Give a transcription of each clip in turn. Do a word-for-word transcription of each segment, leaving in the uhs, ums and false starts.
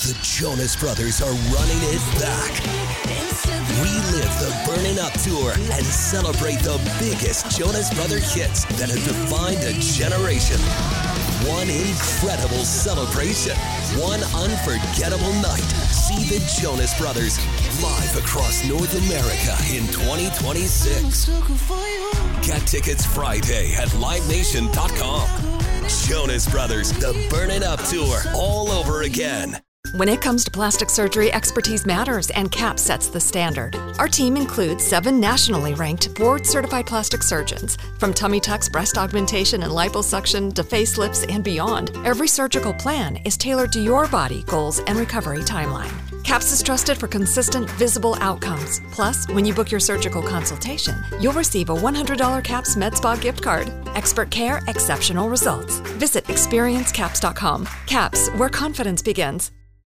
The Jonas Brothers are running it back. Relive the Burning Up Tour and celebrate the biggest Jonas Brother hits that have defined a generation. One incredible celebration. One unforgettable night. See the Jonas Brothers live across North America in twenty twenty-six. Get tickets Friday at live nation dot com. Jonas Brothers, the Burning Up Tour, all over again. When it comes to plastic surgery, expertise matters, and CAP sets the standard. Our team includes seven nationally ranked, board-certified plastic surgeons. From tummy tucks, breast augmentation, and liposuction to facelifts and beyond, every surgical plan is tailored to your body, goals, and recovery timeline. CAPS is trusted for consistent, visible outcomes. Plus, when you book your surgical consultation, you'll receive a one hundred dollars CAPS MedSpa gift card. Expert care, exceptional results. Visit experience caps dot com. CAPS, where confidence begins.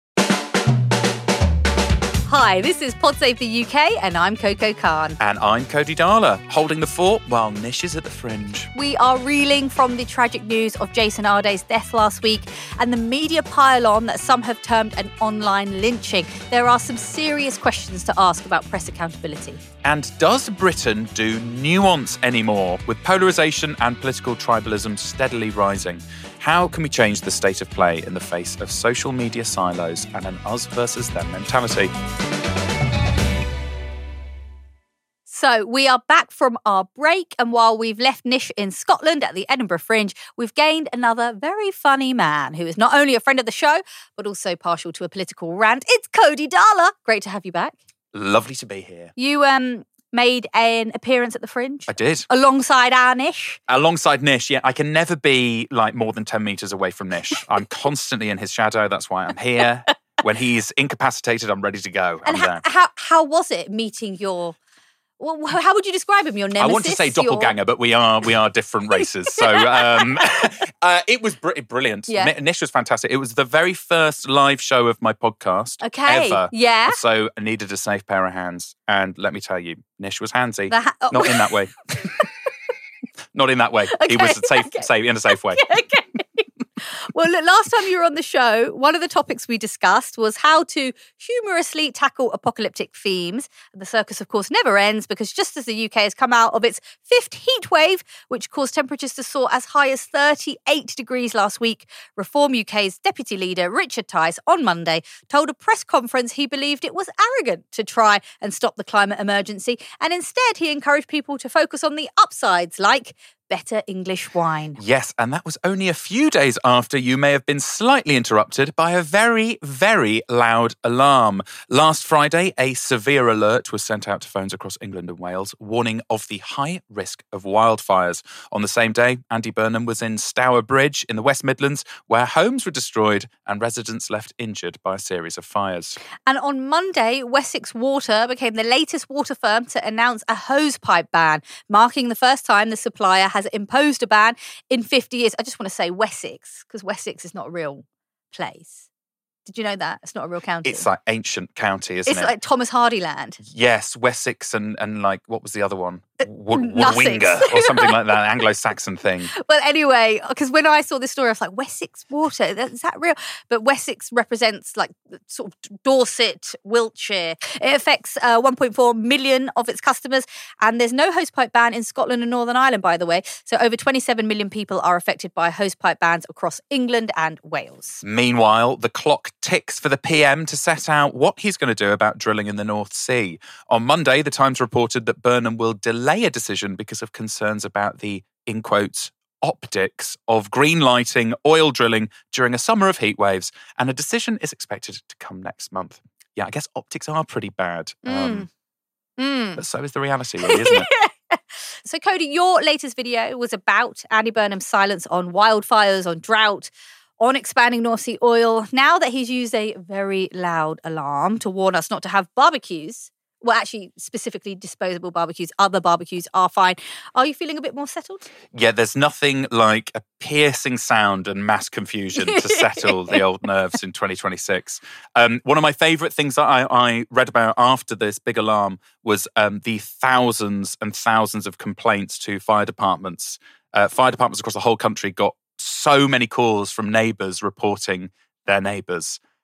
Hi, this is PodSave the U K, and I'm Coco Khan. And I'm Cody Darla, holding the fort while Nish is at the fringe. We are reeling from the tragic news of Jason Arday's death last week and the media pile-on that some have termed an online lynching. There are some serious questions to ask about press accountability. And does Britain do nuance anymore, with polarisation and political tribalism steadily rising? How can we change the state of play in the face of social media silos and an us versus them mentality? So we are back from our break, and while we've left Nish in Scotland at the Edinburgh Fringe, we've gained another very funny man who is not only a friend of the show, but also partial to a political rant. It's Cody Darla. Great to have you back. Lovely to be here. You um made an appearance at the Fringe. I did. Alongside our Nish. Alongside Nish, yeah. I can never be like more than ten metres away from Nish. I'm constantly in his shadow. That's why I'm here. When he's incapacitated, I'm ready to go. I'm and how, how, how was it meeting your... Well, how would you describe him? Your nemesis? I want to say doppelganger, your... but we are we are different races. So um, uh, it was br- brilliant. Yeah. Nish was fantastic. It was the very first live show of my podcast okay. ever. Yeah. So I needed a safe pair of hands. And let me tell you, Nish was handsy. Ha- oh. Not in that way. Not in that way. Okay. He was safe, okay. safe in a safe way. Okay. okay. Well, look, last time you were on the show, one of the topics we discussed was how to humorously tackle apocalyptic themes. The circus, of course, never ends because just as the U K has come out of its fifth heat wave, which caused temperatures to soar as high as thirty-eight degrees last week, Reform U K's deputy leader, Richard Tice, on Monday, told a press conference he believed it was arrogant to try and stop the climate emergency, and instead he encouraged people to focus on the upsides, like better English wine. Yes, and that was only a few days after you may have been slightly interrupted by a very, very loud alarm. Last Friday, a severe alert was sent out to phones across England and Wales, warning of the high risk of wildfires. On the same day, Andy Burnham was in Stour Bridge in the West Midlands, where homes were destroyed and residents left injured by a series of fires. And on Monday, Wessex Water became the latest water firm to announce a hosepipe ban, marking the first time the supplier has imposed a ban in fifty years. I just want to say Wessex, because Wessex is not a real place. Did you know that? It's not a real county. It's like ancient county, isn't it's it? It's like Thomas Hardy land. Yes, Wessex and, and like, what was the other one? Wood, Woodwinger or something like that, Anglo-Saxon thing. Well, anyway, because when I saw this story, I was like, Wessex Water, is that real? But Wessex represents like sort of Dorset, Wiltshire. It affects uh, one point four million of its customers, and there's no hosepipe ban in Scotland and Northern Ireland, by the way. So over twenty-seven million people are affected by hosepipe bans across England and Wales. Meanwhile, the clock ticks for the P M to set out what he's going to do about drilling in the North Sea. On Monday, the Times reported that Burnham will delay a decision because of concerns about the, in quotes, optics of green lighting oil drilling during a summer of heat waves, and a decision is expected to come next month. Yeah, I guess optics are pretty bad. Mm. Um, mm. But so is the reality, really, isn't it? So, Cody, your latest video was about Andy Burnham's silence on wildfires, on drought, on expanding North Sea oil. Now that he's used a very loud alarm to warn us not to have barbecues, well, actually, specifically disposable barbecues, other barbecues are fine. Are you feeling a bit more settled? Yeah, there's nothing like a piercing sound and mass confusion to settle the old nerves in twenty twenty-six. Um, one of my favourite things that I, I read about after this big alarm was um, the thousands and thousands of complaints to fire departments. Uh, fire departments across the whole country got so many calls from neighbours reporting their neighbours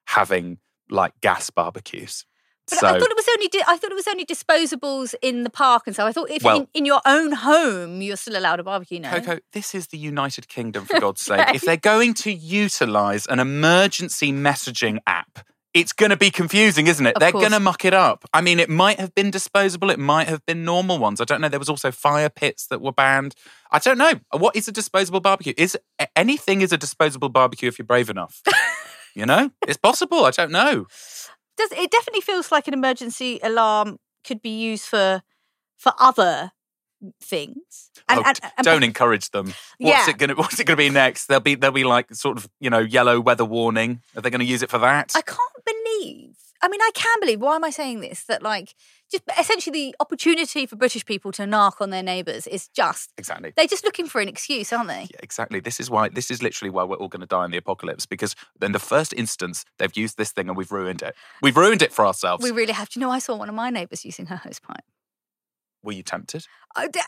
having like gas barbecues. But so, I thought it was only di- I thought it was only disposables in the park and so I thought if Well- in, in your own home you're still allowed a barbecue, no? Coco, this is the United Kingdom, for God's sake. If they're going to utilise an emergency messaging app, it's going to be confusing, isn't it? Of They're course. going to muck it up. I mean, it might have been disposable. It might have been normal ones. I don't know. There was also fire pits that were banned. I don't know. What is a disposable barbecue? Is anything is a disposable barbecue if you're brave enough? You know? It's possible. I don't know. Does it definitely feels like an emergency alarm could be used for for other things? Oh, d- don't encourage them. What's Yeah. it gonna What's it gonna be next? There'll be there'll be like sort of you know yellow weather warning. Are they going to use it for that? I can't believe. I mean, I can believe. Why am I saying this? That like, just essentially the opportunity for British people to narc on their neighbours is just exactly. they're just looking for an excuse, aren't they? Yeah, exactly. This is why. This is literally why we're all going to die in the apocalypse. Because in the first instance, they've used this thing and we've ruined it. We've ruined it for ourselves. We really have. Do you know? I saw one of my neighbours using her hosepipe. Were you tempted? I d-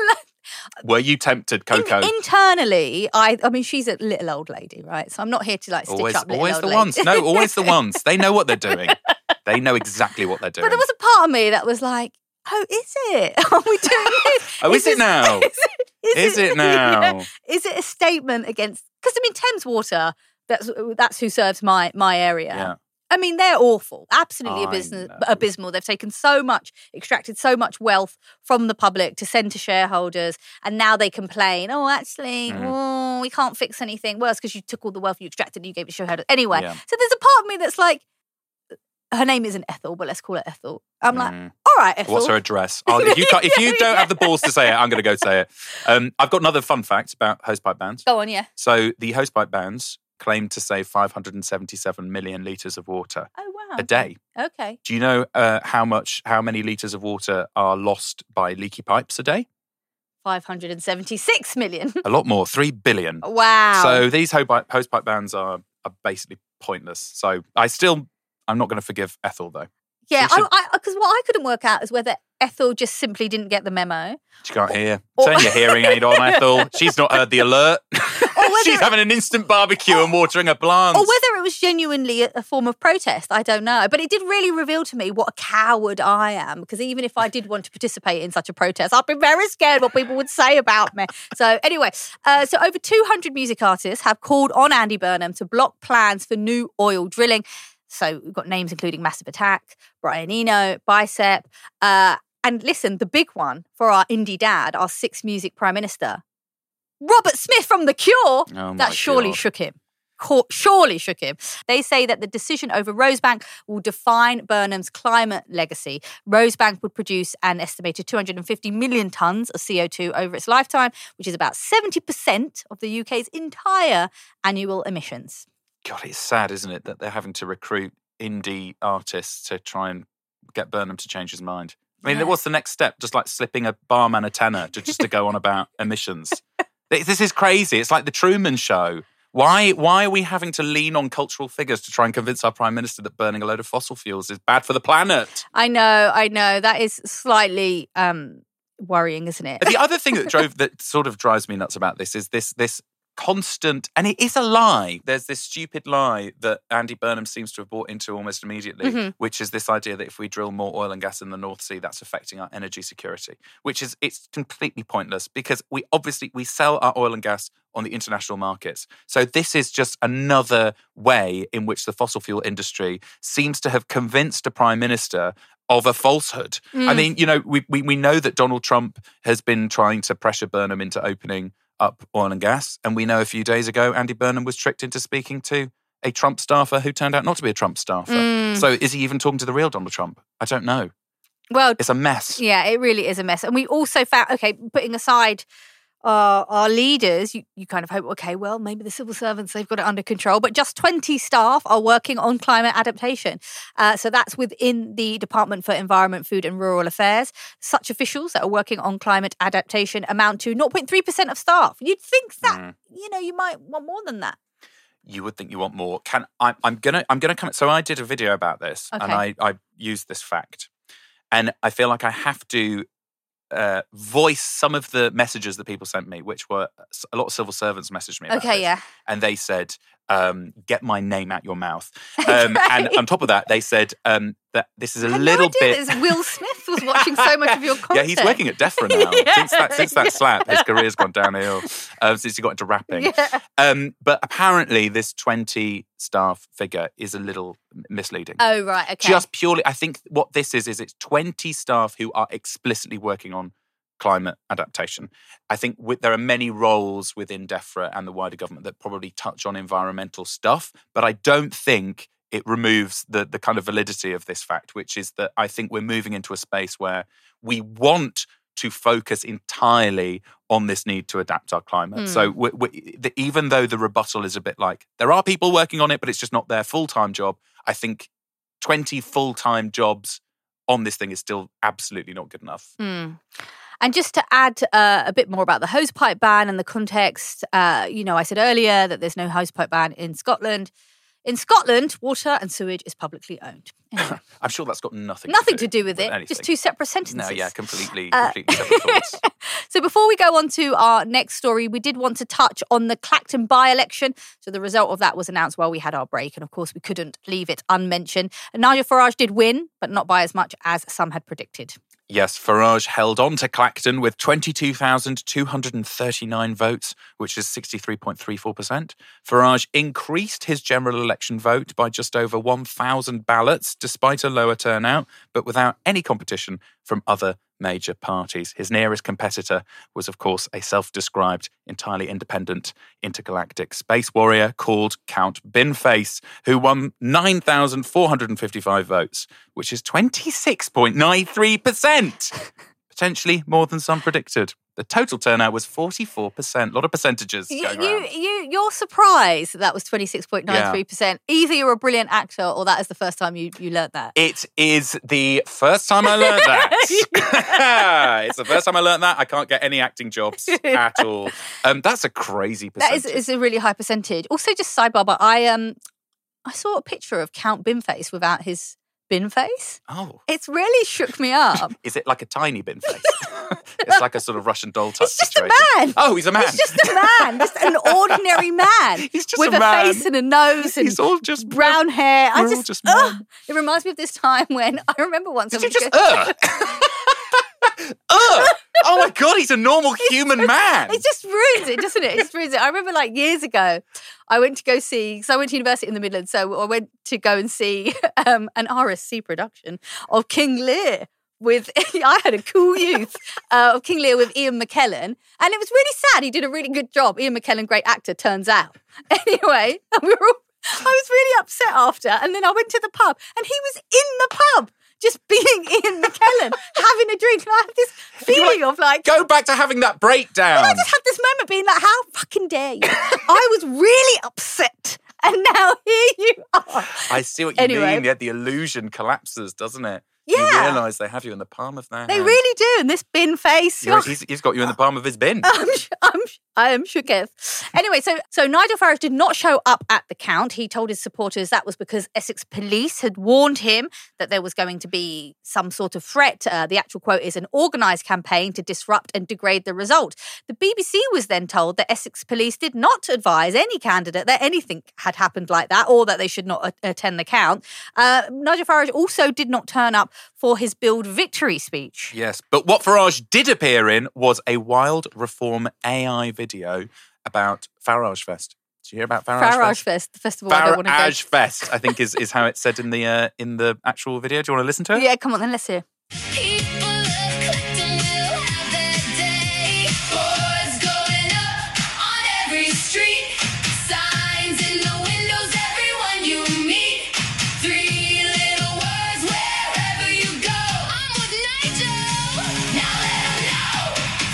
Were you tempted, Coco? In- internally, I. I mean, she's a little old lady, right? So I'm not here to like stitch always, up little always old the ladies. ones. No, always the ones. They know what they're doing. They know exactly what they're doing. But there was a part of me that was like, "Oh, is it? Are we doing this? Oh, is it this- now? Is it, Is it now? yeah. Is it a statement against? Because I mean, Thames Water. That's that's who serves my my area. Yeah. I mean, they're awful. Absolutely I abysmal, know. abysmal. They've taken so much, extracted so much wealth from the public to send to shareholders, and now they complain. Oh, actually, Mm. oh, we can't fix anything. Worse, because you took all the wealth you extracted and you gave it to shareholders. Anyway, Yeah. so there's a part of me that's like, her name isn't Ethel, but let's call her Ethel. I'm like, Mm. all right, Ethel. What's her address? Oh, if you can't, if you don't have the balls to say it, I'm going to go say it. Um, I've got another fun fact about hosepipe bans. Go on, yeah. So the hosepipe bans claim to save five hundred seventy-seven million litres of water Oh, wow. a day. Okay. Do you know uh, how much, how many litres of water are lost by leaky pipes a day? five hundred seventy-six million. A lot more, three billion. Wow. So these hosepipe, hosepipe bans are, are basically pointless. So I still, I'm not going to forgive Ethel though. yeah, she should- I because what I couldn't work out is whether Ethel just simply didn't get the memo. She can't hear. Or- Turn your hearing aid on, Ethel. She's not heard the alert. whether- She's having an instant barbecue and watering her plants. Or whether it was genuinely a, a form of protest, I don't know. But it did really reveal to me what a coward I am, because even if I did want to participate in such a protest, I'd be very scared what people would say about me. So anyway, uh, so over two hundred music artists have called on Andy Burnham to block plans for new oil drilling. So we've got names including Massive Attack, Brian Eno, Bicep, uh, and listen, the big one for our indie dad, our sixth music prime minister, Robert Smith from The Cure. Oh my that surely God. shook him. Co- Surely shook him. They say that the decision over Rosebank will define Burnham's climate legacy. Rosebank would produce an estimated two hundred fifty million tonnes of C O two over its lifetime, which is about seventy percent of the U K's entire annual emissions. God, it's sad, isn't it, that they're having to recruit indie artists to try and get Burnham to change his mind. I mean, Yeah. what's the next step? Just like slipping a barman a tenner to just to go on about emissions. This this is crazy. It's like the Truman Show. Why why are we having to lean on cultural figures to try and convince our Prime Minister that burning a load of fossil fuels is bad for the planet? I know, I know. That is slightly um, worrying, isn't it? The other thing that drove that sort of drives me nuts about this is this this constant, and it is a lie. There's this stupid lie that Andy Burnham seems to have bought into almost immediately, Mhm. which is this idea that if we drill more oil and gas in the North Sea, that's affecting our energy security, which is, it's completely pointless because we obviously, we sell our oil and gas on the international markets. So this is just another way in which the fossil fuel industry seems to have convinced a prime minister of a falsehood. I Mm. mean, you know, we, we we know that Donald Trump has been trying to pressure Burnham into opening up oil and gas. And we know a few days ago, Andy Burnham was tricked into speaking to a Trump staffer who turned out not to be a Trump staffer. Mm. So is he even talking to the real Donald Trump? I don't know. Well, It's a mess. yeah, it really is a mess. And we also found, okay, putting aside uh, our leaders, you, you kind of hope, okay, well, maybe the civil servants, they've got it under control. But just twenty staff are working on climate adaptation. Uh, so that's within the Department for Environment, Food and Rural Affairs. Such officials that are working on climate adaptation amount to zero point three percent of staff. You'd think that, Mm. you know, you might want more than that. You would think you want more. Can I, I'm gonna I'm gonna come. So I did a video about this, and Okay. I I used this fact, and I feel like I have to uh, voice some of the messages that people sent me, which were a lot of civil servants messaged me about Okay, this. yeah. And they said, um, get my name out your mouth. Um, and on top of that, they said um, that this is a little no idea bit. that Will Smith was watching so much of your content. Yeah, he's working at DEFRA now. Yeah, since that since that yeah. slap, his career's gone downhill uh, since he got into rapping. Yeah. Um, but apparently, this twenty staff figure is a little misleading. Oh, right, okay. Just purely, I think what this is is it's twenty staff who are explicitly working on climate adaptation. I think with, there are many roles within DEFRA and the wider government that probably touch on environmental stuff, but I don't think it removes the the kind of validity of this fact, which is that I think we're moving into a space where we want to focus entirely on this need to adapt our climate. Mm. So we, we, the, even though the rebuttal is a bit like, there are people working on it, but it's just not their full-time job, I think twenty full-time jobs on this thing is still absolutely not good enough. Mm. And just to add uh, a bit more about the hosepipe ban and the context, uh, you know, I said earlier that there's no hosepipe ban in Scotland. In Scotland, water and sewage is publicly owned. Anyway. I'm sure that's got nothing Nothing to to do do with it, anything. just two separate sentences. No, yeah, completely, Uh, completely separate thoughts. So before we go on to our next story, we did want to touch on the Clacton by-election. So the result of that was announced while we had our break, and of course we couldn't leave it unmentioned. And Nigel Farage did win, but not by as much as some had predicted. Yes, Farage held on to Clacton with twenty-two thousand two hundred thirty-nine votes, which is sixty-three point three four percent. Farage increased his general election vote by just over one thousand ballots, despite a lower turnout, but without any competition from other major parties. His nearest competitor was, of course, a self-described, entirely independent intergalactic space warrior called Count Binface, who won nine thousand four hundred fifty-five votes, which is twenty-six point nine three percent. Potentially more than some predicted. The total turnout was forty-four percent. A lot of percentages You, going you, around. you, you're surprised that that was twenty-six point nine three percent. Either you're a brilliant actor or that is the first time you, you learnt that. It is the first time I learned that. It's the first time I learned that. I can't get any acting jobs at all. Um, that's a crazy That percentage. is, is a really high percentage. Also, just sidebar, but I um I saw a picture of Count Binface without his bin face. Oh. It's really shook me up. Is it like a tiny bin face? It's like a sort of Russian doll type It's just situation. a man. Oh, he's a man. He's just a man, just an ordinary man. He's just with a a, man. face and a nose and He's all just brown hair. I We're all just, just ugh, men. it reminds me of this time when I remember once. Did I you was just go- uh? Ugh! Oh my God, he's a normal human man. It just ruins it, doesn't it? It just ruins it. I remember like years ago, I went to go see, because I went to university in the Midlands, so I went to go and see um, an R S C production of King Lear with, I had a cool youth uh, of King Lear with Ian McKellen, and it was really sad. He did a really good job. Ian McKellen, great actor, turns out. Anyway, we were all, I was really upset after, and then I went to the pub, and he was in the pub, just being Ian McKellen, having a drink. And I had this feeling like, of like... Go back to having that breakdown. I just had this moment being like, how fucking dare you? I was really upset. And now here you are. I see what you Anyway. mean. Yeah, the illusion collapses, doesn't it? Yeah. You realise they have you in the palm of their They hand. really do. And this bin face. You're- oh, he's, he's got you in the palm of his bin. I'm, sh- I'm, sh- I am shooketh. Anyway, so so Nigel Farage did not show up at the count. He told his supporters that was because Essex police had warned him that there was going to be some sort of threat. Uh, the actual quote is an organised campaign to disrupt and degrade the result. The B B C was then told that Essex police did not advise any candidate that anything had happened like that or that they should not a- attend the count. Uh, Nigel Farage also did not turn up for his Build Victory speech. Yes, but what Farage did appear in was a Wild Reform A I video about Farage Fest. Did you hear about Farage, Farage Fest? Fest, the festival I don't want to go. Farage Fest, I think is, is how it's said in the uh, in the actual video. Do you want to listen to it? Yeah, come on then, let's hear. People of Clacton will have their day. Boards going up on every street. Signs in the windows, everyone you meet. Three little words wherever you go. I'm with Nigel. Now let 'em know.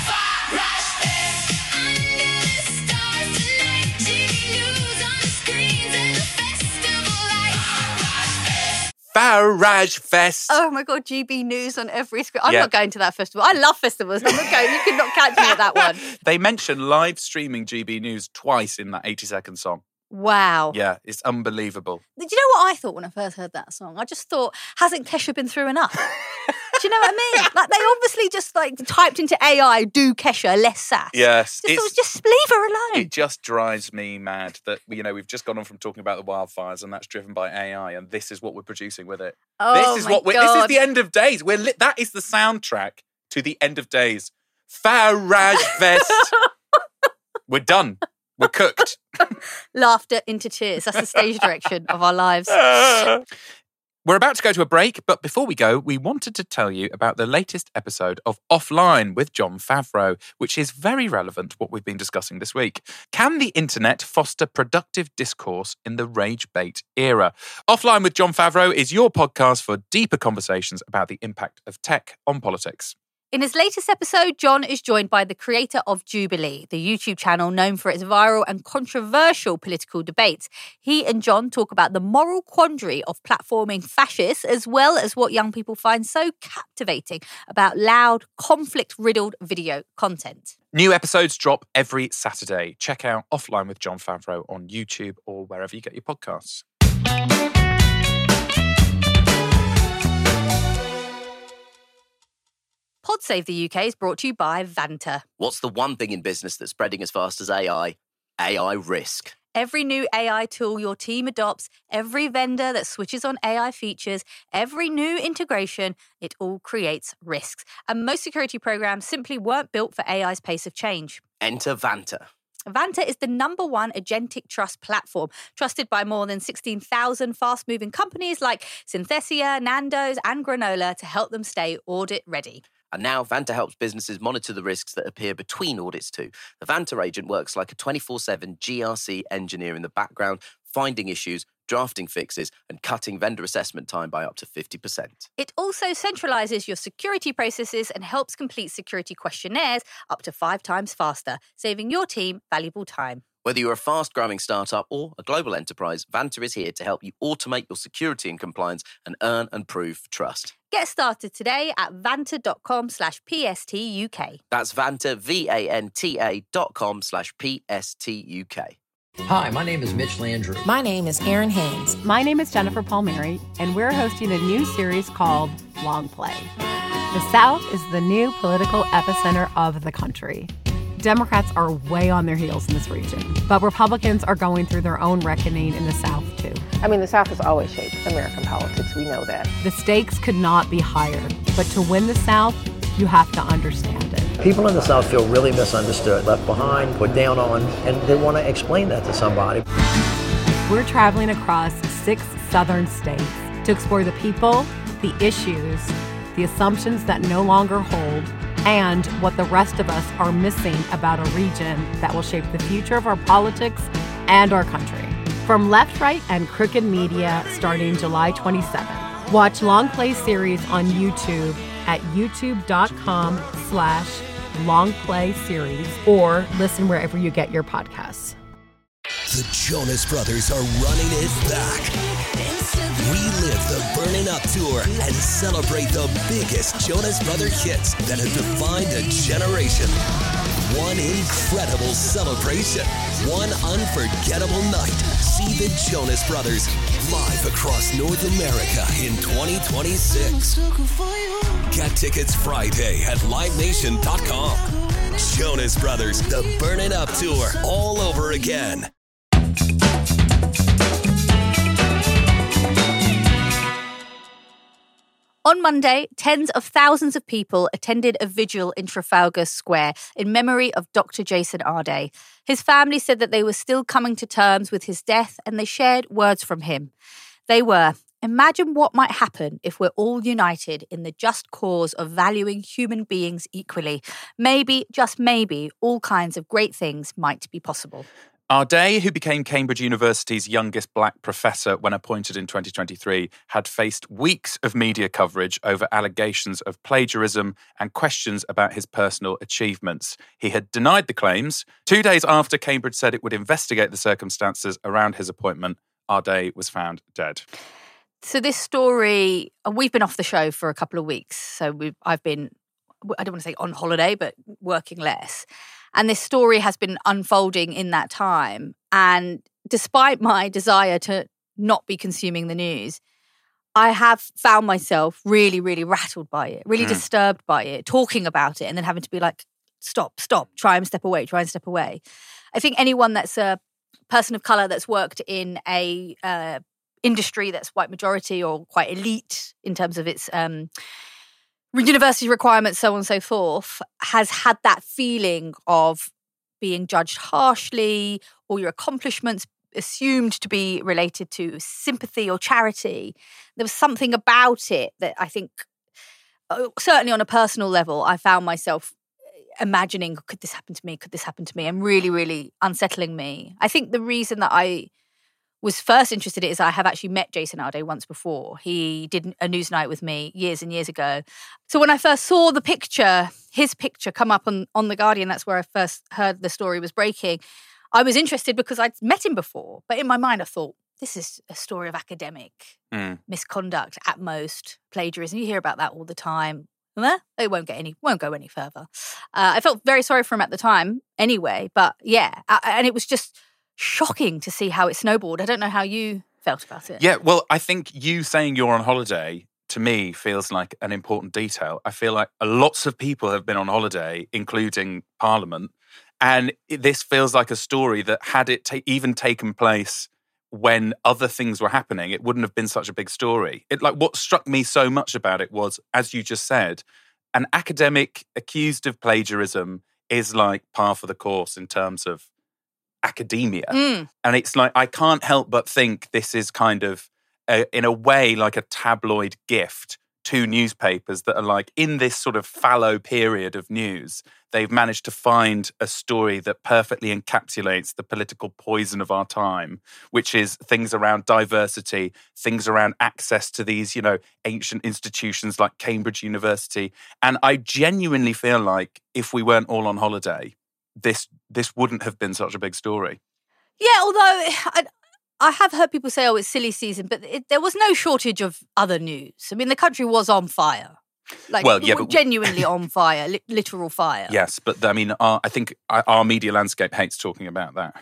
Farage Fest. Under the stars tonight. T V news on the screens and the festival lights. Farage Fest. Farage Fest. Oh my God, G B News on every screen. I'm Yeah. not going to that festival. I love festivals. I'm not going. You could not catch me at that one. They mention live streaming G B News twice in that eighty second song. Wow. Yeah, it's unbelievable. Do you know what I thought when I first heard that song? I just thought, hasn't Kesha been through enough? Do Do you know what I mean? Like they obviously just like typed into A I, do Kesha, less sass. Yes. Just, it's, just leave her alone. It just drives me mad that, you know, we've just gone on from talking about the wildfires and that's driven by A I and this is what we're producing with it. Oh, this is my what we're, God. This is the end of days. We're li- that is the soundtrack to the end of days. Farage Fest. We're done. We're cooked. Laughter into tears. That's the stage direction of our lives. We're about to go to a break, but before we go, we wanted to tell you about the latest episode of Offline with Jon Favreau, which is very relevant to what we've been discussing this week. Can the internet foster productive discourse in the rage bait era? Offline with Jon Favreau is your podcast for deeper conversations about the impact of tech on politics. In his latest episode, Jon is joined by the creator of Jubilee, the YouTube channel known for its viral and controversial political debates. He and Jon talk about the moral quandary of platforming fascists, as well as what young people find so captivating about loud, conflict-riddled video content. New episodes drop every Saturday. Check out Offline with Jon Favreau on YouTube or wherever you get your podcasts. PodSave the U K is brought to you by Vanta. What's the one thing in business that's spreading as fast as A I? A I risk. Every new A I tool your team adopts, every vendor that switches on A I features, every new integration, it all creates risks. And most security programs simply weren't built for A I's pace of change. Enter Vanta. Vanta is the number one agentic trust platform, trusted by more than sixteen thousand fast-moving companies like Synthesia, Nando's and Granola to help them stay audit ready. And now Vanta helps businesses monitor the risks that appear between audits too. The Vanta agent works like a twenty-four seven G R C engineer in the background, finding issues, drafting fixes, and cutting vendor assessment time by up to fifty percent. It also centralizes your security processes and helps complete security questionnaires up to five times faster, saving your team valuable time. Whether you're a fast-growing startup or a global enterprise, Vanta is here to help you automate your security and compliance and earn and prove trust. Get started today at vanta.com slash PSTUK. That's Vanta, V A N T A dot com slash P S T U K. Hi, my name is Mitch Landry. My name is Erin Haynes. My name is Jennifer Palmieri, and we're hosting a new series called Long Play. The South is the new political epicenter of the country. Democrats are way on their heels in this region, but Republicans are going through their own reckoning in the South, too. I mean, the South has always shaped American politics. We know that. The stakes could not be higher, but to win the South, you have to understand it. People in the South feel really misunderstood, left behind, put down on, and they want to explain that to somebody. We're traveling across six southern states to explore the people, the issues, the assumptions that no longer hold, and what the rest of us are missing about a region that will shape the future of our politics and our country. From Left, Right, and Crooked Media starting July twenty-seventh. Watch Long Play series on YouTube at youtube.com slash Long Play series or listen wherever you get your podcasts. The Jonas Brothers are running it back. Relive the Burning Up Tour and celebrate the biggest Jonas Brother hits that have defined a generation. One incredible celebration. One unforgettable night. See the Jonas Brothers live across North America in twenty twenty-six. Get tickets Friday at live nation dot com. Jonas Brothers, the Burning Up Tour, all over again. On Monday, tens of thousands of people attended a vigil in Trafalgar Square in memory of Doctor Jason Arday. His family said that they were still coming to terms with his death and they shared words from him. They were, imagine what might happen if we're all united in the just cause of valuing human beings equally. Maybe, just maybe, all kinds of great things might be possible. Arday, who became Cambridge University's youngest black professor when appointed in twenty twenty-three, had faced weeks of media coverage over allegations of plagiarism and questions about his personal achievements. He had denied the claims. Two days after Cambridge said it would investigate the circumstances around his appointment, Arday was found dead. So this story, we've been off the show for a couple of weeks. So we've, I've been, I don't want to say on holiday, but working less. And this story has been unfolding in that time. And despite my desire to not be consuming the news, I have found myself really, really rattled by it, really Mm. disturbed by it, talking about it and then having to be like, stop, stop, try and step away, try and step away. I think anyone that's a person of colour that's worked in a uh, industry that's white majority or quite elite in terms of its um, university requirements, so on and so forth, has had that feeling of being judged harshly, or your accomplishments assumed to be related to sympathy or charity. There was something about it that I think, uh, certainly on a personal level, I found myself imagining, could this happen to me? Could this happen to me? And really, really unsettling me. I think the reason that I was first interested in it is I have actually met Jason Arde once before. He did a news night with me years and years ago. So when I first saw the picture, his picture come up on, on The Guardian, that's where I first heard the story was breaking. I was interested because I'd met him before. But in my mind, I thought, this is a story of academic Mm. misconduct at most, plagiarism. You hear about that all the time. Well, it won't get any, won't go any further. Uh, I felt very sorry for him at the time anyway. But yeah, I, and it was just shocking to see how it snowballed. I don't know how you felt about it. Yeah, well, I think you saying you're on holiday, to me, feels like an important detail. I feel like lots of people have been on holiday, including Parliament, and this feels like a story that had it ta- even taken place when other things were happening, it wouldn't have been such a big story. It like what struck me so much about it was, as you just said, an academic accused of plagiarism is like par for the course in terms of academia. Mm. And it's like, I can't help but think this is kind of, a, in a way, like a tabloid gift to newspapers that are like, in this sort of fallow period of news, they've managed to find a story that perfectly encapsulates the political poison of our time, which is things around diversity, things around access to these, you know, ancient institutions like Cambridge University. And I genuinely feel like if we weren't all on holiday, this this wouldn't have been such a big story. Yeah, although I, I have heard people say, oh, it's silly season, but it, there was no shortage of other news. I mean, the country was on fire. Like, Well, yeah, but- genuinely on fire, li- literal fire. Yes, but I mean, our, I think our our media landscape hates talking about that,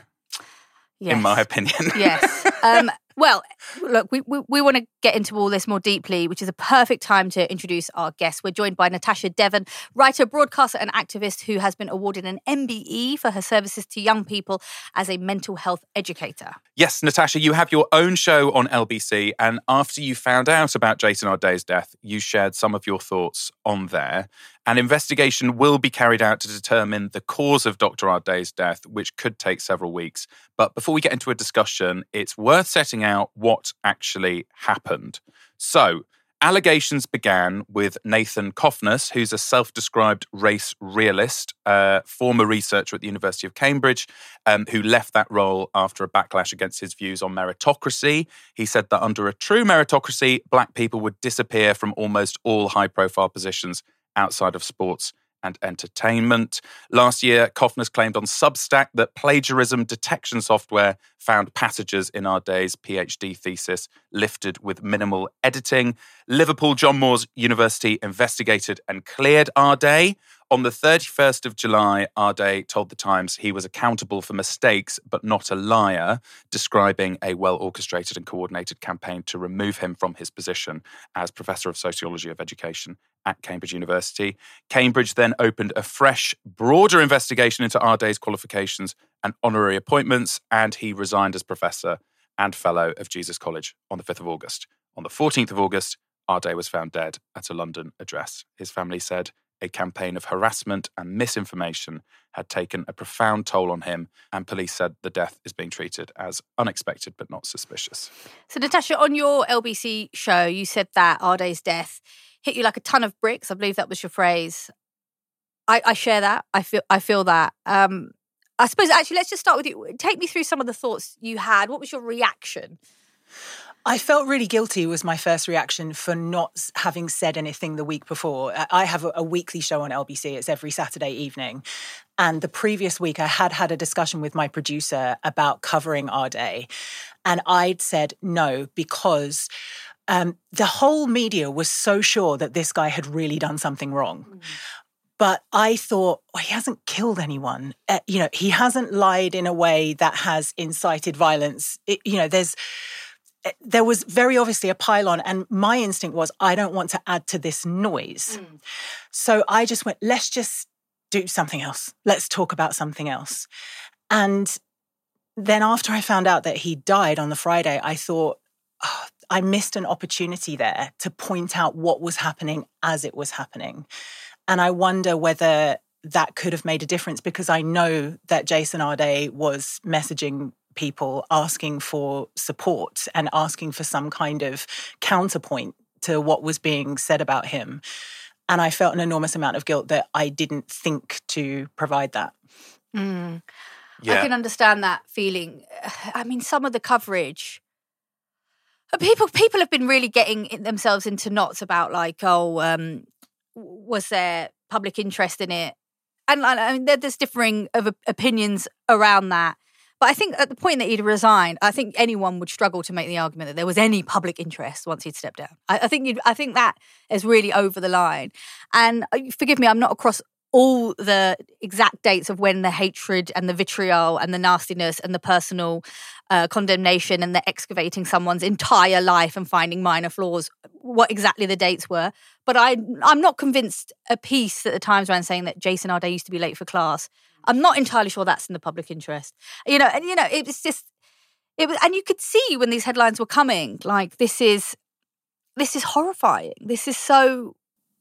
Yes. in my opinion. Yes. Um, well, look, we, we, we want to get into all this more deeply, which is a perfect time to introduce our guest. We're joined by Natasha Devon, writer, broadcaster and activist who has been awarded an M B E for her services to young people as a mental health educator. Yes, Natasha, you have your own show on L B C, and after you found out about Jason Arde's death, you shared some of your thoughts on there. An investigation will be carried out to determine the cause of Doctor Arde's death, which could take several weeks. But before we get into a discussion, it's worth setting out what actually happened. So, allegations began with Nathan Kofnas, who's a self-described race realist, uh, former researcher at the University of Cambridge, um, who left that role after a backlash against his views on meritocracy. He said that under a true meritocracy, black people would disappear from almost all high-profile positions outside of sports and entertainment. Last year, Kofnas claimed on Substack that plagiarism detection software found passages in Arde's PhD thesis lifted with minimal editing. Liverpool John Moores University investigated and cleared Arde. On the thirty-first of July, Arde told The Times he was accountable for mistakes but not a liar, describing a well-orchestrated and coordinated campaign to remove him from his position as Professor of Sociology of Education at Cambridge University. Cambridge then opened a fresh, broader investigation into Arde's qualifications and honorary appointments, and he resigned as Professor and Fellow of Jesus College on the fifth of August. On the fourteenth of August, Arde was found dead at a London address. His family said a campaign of harassment and misinformation had taken a profound toll on him, and police said the death is being treated as unexpected but not suspicious. So, Natasha, on your L B C show, you said that Arde's death hit you like a ton of bricks. I believe that was your phrase. I, I share that. I feel I feel that. Um, I suppose, actually, let's just start with you. Take me through some of the thoughts you had. What was your reaction? I felt really guilty was my first reaction for not having said anything the week before. I have a, a weekly show on L B C. It's every Saturday evening. And the previous week, I had had a discussion with my producer about covering Arde. And I'd said no because um, the whole media was so sure that this guy had really done something wrong. Mm. But I thought, well, he hasn't killed anyone. Uh, you know, he hasn't lied in a way that has incited violence. It, you know, there's... there was very obviously a pile-on, and my instinct was, I don't want to add to this noise. Mm. So I just went, let's just do something else. Let's talk about something else. And then after I found out that he died on the Friday, I thought, oh, I missed an opportunity there to point out what was happening as it was happening. And I wonder whether that could have made a difference, because I know that Jason Arde was messaging people asking for support and asking for some kind of counterpoint to what was being said about him. And I felt an enormous amount of guilt that I didn't think to provide that. Mm. Yeah. I can understand that feeling. I mean, some of the coverage, people people have been really getting themselves into knots about, like, oh, um, was there public interest in it? And I mean, there's differing of opinions around that. But I think at the point that he'd resigned, I think anyone would struggle to make the argument that there was any public interest once he'd stepped down. I, I think you'd, I think that is really over the line. And forgive me, I'm not across all the exact dates of when the hatred and the vitriol and the nastiness and the personal uh, condemnation and the excavating someone's entire life and finding minor flaws, what exactly the dates were. But I, I'm not convinced a piece at the Times ran saying that Jason Arde used to be late for class. I'm not entirely sure that's in the public interest. You know, and, you know, it was just, it was, and you could see when these headlines were coming, like, this is, this is horrifying. This is so,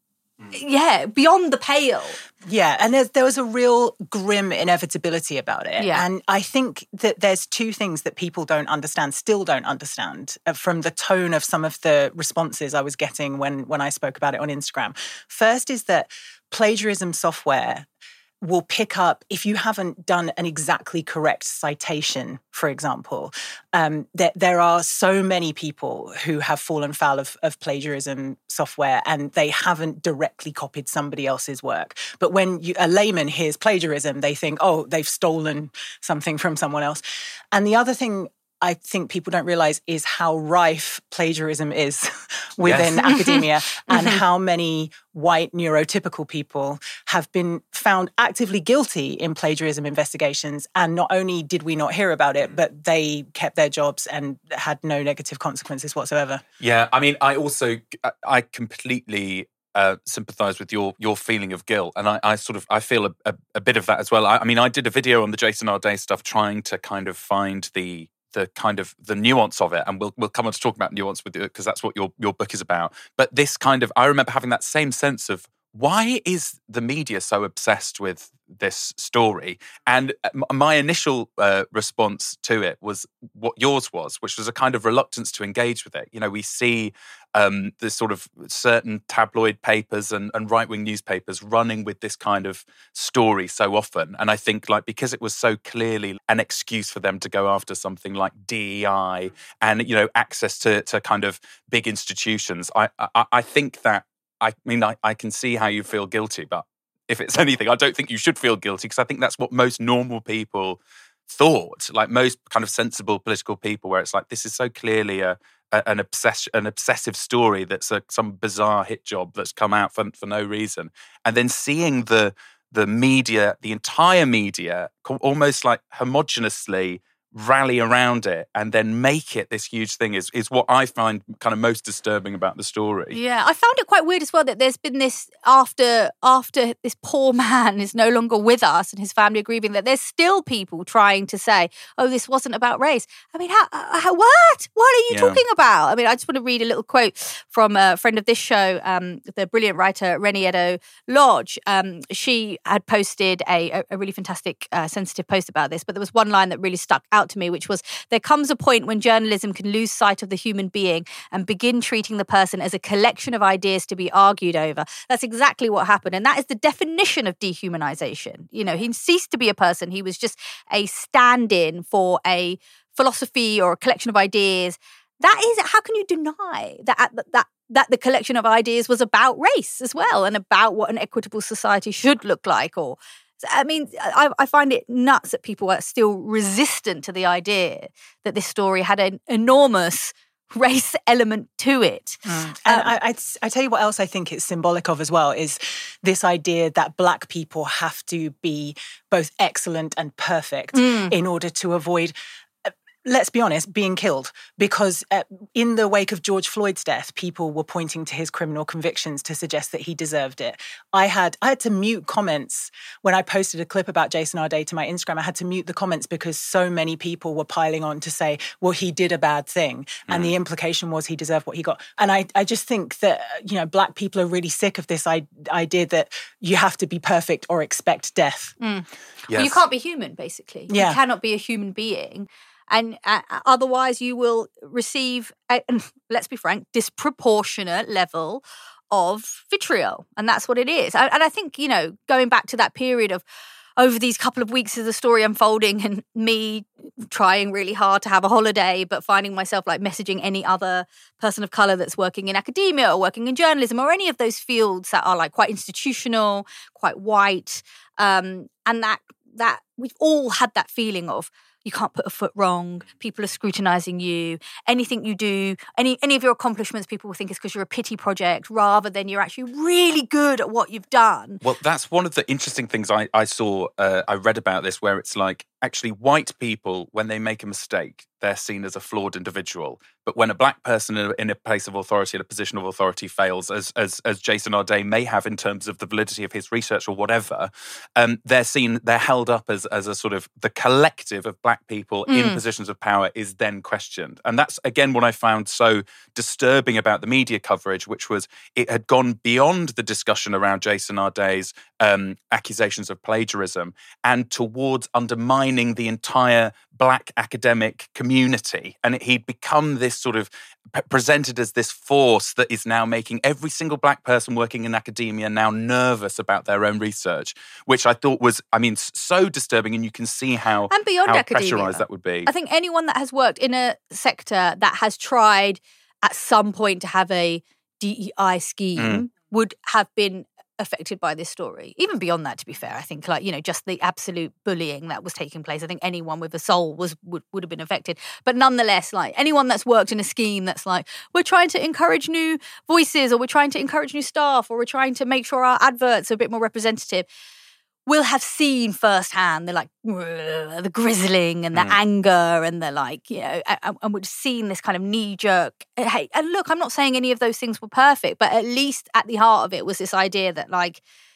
yeah, beyond the pale. Yeah, and there, there was a real grim inevitability about it. Yeah. And I think that there's two things that people don't understand, still don't understand, uh, from the tone of some of the responses I was getting when, when I spoke about it on Instagram. First is that plagiarism software will pick up, if you haven't done an exactly correct citation, for example, um, that there are so many people who have fallen foul of, of plagiarism software and they haven't directly copied somebody else's work. But when you, a layman hears plagiarism, they think, oh, they've stolen something from someone else. And the other thing I think people don't realize is how rife plagiarism is within Yes. academia, and how many white neurotypical people have been found actively guilty in plagiarism investigations. And not only did we not hear about it, but they kept their jobs and had no negative consequences whatsoever. Yeah, I mean, I also, I completely uh, sympathise with your your feeling of guilt, and I, I sort of, I feel a, a, a bit of that as well. I, I mean, I did a video on the Jason Arde stuff, trying to kind of find the the kind of the nuance of it, and we'll we'll come on to talk about nuance with you, because that's what your your book is about. But this kind of, I remember having that same sense of, why is the media so obsessed with this story? And my initial uh, response to it was what yours was, which was a kind of reluctance to engage with it. You know, we see um, this sort of certain tabloid papers and, and right-wing newspapers running with this kind of story so often. And I think, like, because it was so clearly an excuse for them to go after something like D E I and, you know, access to, to kind of big institutions, I, I, I think that, I mean, I, I can see how you feel guilty, but if it's anything, I don't think you should feel guilty, because I think that's what most normal people thought, like most kind of sensible political people, where it's like, this is so clearly a, a an obsess an obsessive story that's a, some bizarre hit job that's come out for, for no reason. And then seeing the the media, the entire media, almost like homogeneously rally around it and then make it this huge thing is is what I find kind of most disturbing about the story. Yeah, I found it quite weird as well that there's been this, after after this poor man is no longer with us and his family are grieving, that there's still people trying to say, oh, this wasn't about race. I mean, how, how what? What are you Yeah. talking about? I mean, I just want to read a little quote from a friend of this show, um, the brilliant writer Rennie Edo Lodge. Um, she had posted a, a really fantastic, uh, sensitive post about this, but there was one line that really stuck out to me, which was, there comes a point when journalism can lose sight of the human being and begin treating the person as a collection of ideas to be argued over. That's exactly what happened. And that is the definition of dehumanization. You know, he ceased to be a person. He was just a stand-in for a philosophy or a collection of ideas. That is, how can you deny that that that the collection of ideas was about race as well, and about what an equitable society should look like? Or I mean, I, I find it nuts that people are still resistant to the idea that this story had an enormous race element to it. Mm. And Um, I, I, I tell you what else I think it's symbolic of as well, is this idea that Black people have to be both excellent and perfect Mm. in order to avoid let's be honest, being killed. Because uh, in the wake of George Floyd's death, people were pointing to his criminal convictions to suggest that he deserved it. I had I had to mute comments when I posted a clip about Jason Arday to my Instagram. I had to mute the comments because so many people were piling on to say, well, he did a bad thing. And mm. the implication was he deserved what he got. And I, I just think that, you know, Black people are really sick of this idea that you have to be perfect or expect death. Mm. Yes. Well, you can't be human, basically. Yeah. You cannot be a human being. And uh, otherwise you will receive, a, let's be frank, disproportionate level of vitriol. And that's what it is. And I think, you know, going back to that period of over these couple of weeks of the story unfolding and me trying really hard to have a holiday, but finding myself like messaging any other person of colour that's working in academia or working in journalism or any of those fields that are like quite institutional, quite white. Um, and that that we've all had that feeling of, you can't put a foot wrong. People are scrutinising you. Anything you do, any any of your accomplishments, people will think it's because you're a pity project rather than you're actually really good at what you've done. Well, that's one of the interesting things I, I saw, uh, I read about this, where it's like, actually white people, when they make a mistake, they're seen as a flawed individual. But when a Black person in a, in a place of authority, in a position of authority fails, as as, as Jason Arday may have in terms of the validity of his research or whatever, um, they're seen, they're held up as, as a sort of, the collective of Black people mm. in positions of power is then questioned. And that's, again, what I found so disturbing about the media coverage, which was it had gone beyond the discussion around Jason Arday's um, accusations of plagiarism and towards undermining the entire Black academic community. And he'd become this sort of presented as this force that is now making every single Black person working in academia now nervous about their own research, which I thought was, I mean, so disturbing. And you can see how, and beyond how academia, pressurized that would be. I think anyone that has worked in a sector that has tried at some point to have a D E I scheme mm. would have been affected by this story. Even beyond that, to be fair, I think, like, you know, just the absolute bullying that was taking place. I think anyone with a soul was would, would have been affected. But nonetheless, like, anyone that's worked in a scheme that's like, we're trying to encourage new voices, or we're trying to encourage new staff, or we're trying to make sure our adverts are a bit more representative, will have seen firsthand the like the grizzling and the mm. anger and the like, you know, and, and we've seen this kind of knee jerk. Hey, and look, I'm not saying any of those things were perfect, but at least at the heart of it was this idea that, like,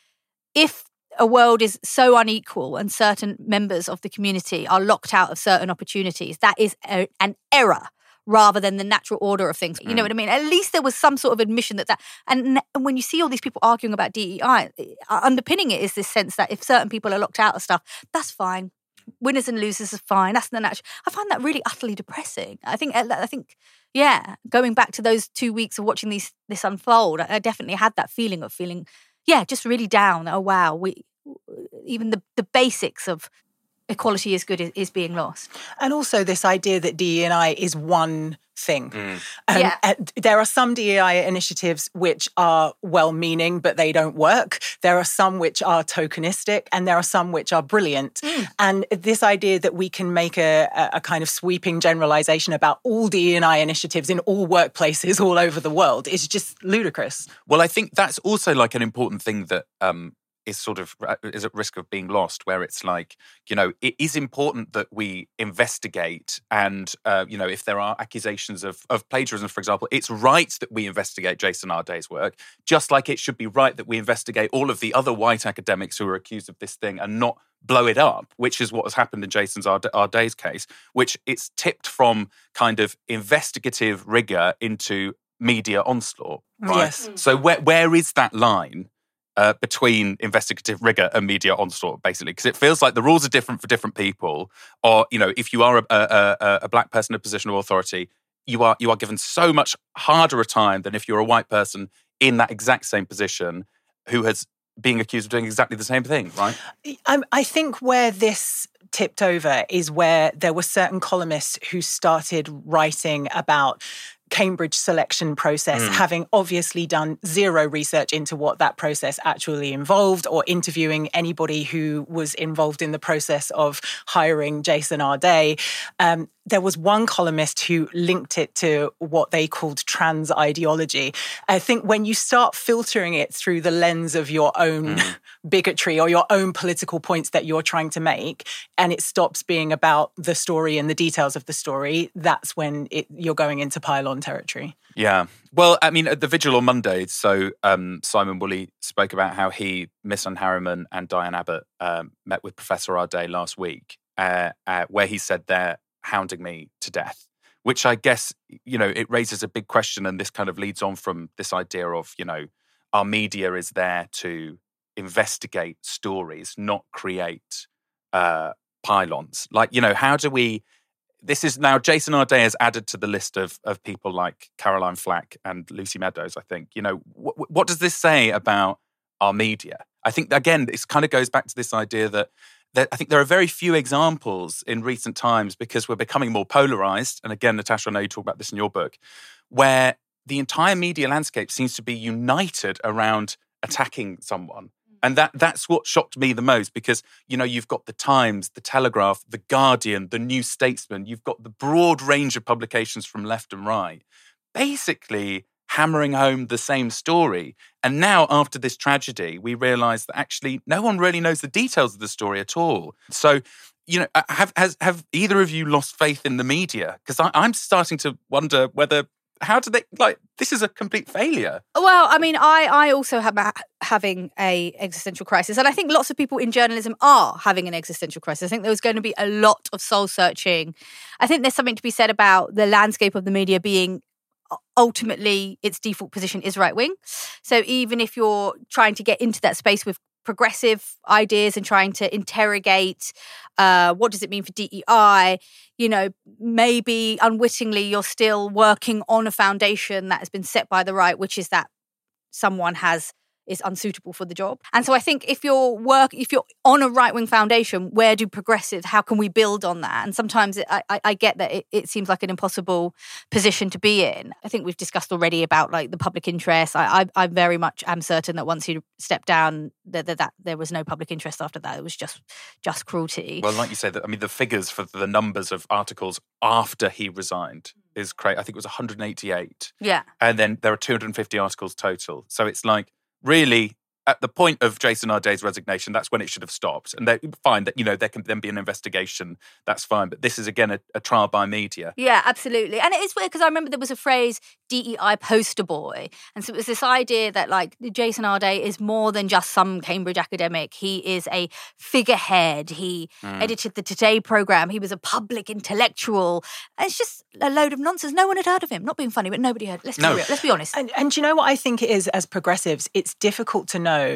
if a world is so unequal and certain members of the community are locked out of certain opportunities, that is a, an error rather than the natural order of things. You know what I mean? At least there was some sort of admission that that... And, and when you see all these people arguing about D E I, underpinning it is this sense that if certain people are locked out of stuff, that's fine. Winners and losers are fine. That's the natural... I find that really utterly depressing. I think, I think, yeah, going back to those two weeks of watching these this unfold, I definitely had that feeling of feeling, yeah, just really down. Oh, wow, we even the, the basics of equality is good is, is being lost. And also this idea that D E I is one thing. Mm. Um, yeah. uh, there are some D E I initiatives which are well-meaning, but they don't work. There are some which are tokenistic, and there are some which are brilliant. Mm. And this idea that we can make a, a kind of sweeping generalization about all D E I initiatives in all workplaces all over the world is just ludicrous. Well, I think that's also like an important thing that um, is sort of is at risk of being lost, where it's like, you know, it is important that we investigate, and uh, you know, if there are accusations of, of plagiarism, for example, it's right that we investigate Jason Arday's work, just like it should be right that we investigate all of the other white academics who are accused of this thing and not blow it up, which is what has happened in Jason Arday's case, which it's tipped from kind of investigative rigor into media onslaught, right? Yes. So where where is that line Uh, between investigative rigor and media onslaught, basically? Because it feels like the rules are different for different people. Or, you know, if you are a, a, a, a Black person in a position of authority, you are you are given so much harder a time than if you're a white person in that exact same position who has being accused of doing exactly the same thing, right? I, I think where this tipped over is where there were certain columnists who started writing about Cambridge selection process, Mm. having obviously done zero research into what that process actually involved, or interviewing anybody who was involved in the process of hiring Jason Arday. Um, there was one columnist who linked it to what they called trans ideology. I think when you start filtering it through the lens of your own Mm. bigotry or your own political points that you're trying to make, and it stops being about the story and the details of the story, that's when it, you're going into pile-on territory. Yeah. Well, I mean, at the vigil on Monday, so um, Simon Woolley spoke about how he, Misan Harriman and Diane Abbott um, met with Professor Arday last week, uh, uh, where he said they're hounding me to death, which I guess, you know, it raises a big question, and this kind of leads on from this idea of, you know, our media is there to investigate stories, not create uh, pylons. Like, you know, how do we... This is now, Jason Arday has added to the list of of people like Caroline Flack and Lucy Meadows, I think. You know, wh- what does this say about our media? I think, again, this kind of goes back to this idea that, that I think there are very few examples in recent times, because we're becoming more polarized. And again, Natasha, I know you talk about this in your book, where the entire media landscape seems to be united around attacking someone. And that that's what shocked me the most, because, you know, you've got the Times, the Telegraph, the Guardian, the New Statesman. You've got the broad range of publications from left and right, basically hammering home the same story. And now, after this tragedy, we realise that actually no one really knows the details of the story at all. So, you know, have has, have either of you lost faith in the media? Because I'm starting to wonder whether... How do they, like, this is a complete failure. Well, I mean, I, I also have a, having a existential crisis. And I think lots of people in journalism are having an existential crisis. I think there's going to be a lot of soul searching. I think there's something to be said about the landscape of the media being ultimately its default position is right wing. So even if you're trying to get into that space with progressive ideas and trying to interrogate uh, what does it mean for D E I, you know, maybe unwittingly you're still working on a foundation that has been set by the right, which is that someone has is unsuitable for the job. And so I think if you're work, if you're on a right-wing foundation, where do progressives, how can we build on that? And sometimes it, I, I get that it, it seems like an impossible position to be in. I think we've discussed already about like the public interest. I, I, I very much am certain that once he stepped down, that, that, that there was no public interest after that. It was just just cruelty. Well, like you say, that I mean, the figures for the numbers of articles after he resigned is crazy. I think it was one hundred eighty-eight. Yeah. And then there are two hundred fifty articles total. So it's like, really, at the point of Jason Arday's resignation, that's when it should have stopped. And they find that, you know, there can then be an investigation. That's fine. But this is, again, a, a trial by media. Yeah, absolutely. And it is weird because I remember there was a phrase, D E I poster boy. And so it was this idea that, like, Jason Arday is more than just some Cambridge academic. He is a figurehead. He mm. edited the Today programme. He was a public intellectual. And it's just a load of nonsense. No one had heard of him. Not being funny, but nobody had. Let's be no. real. Let's be honest. And, and do you know what I think it is as progressives? It's difficult to know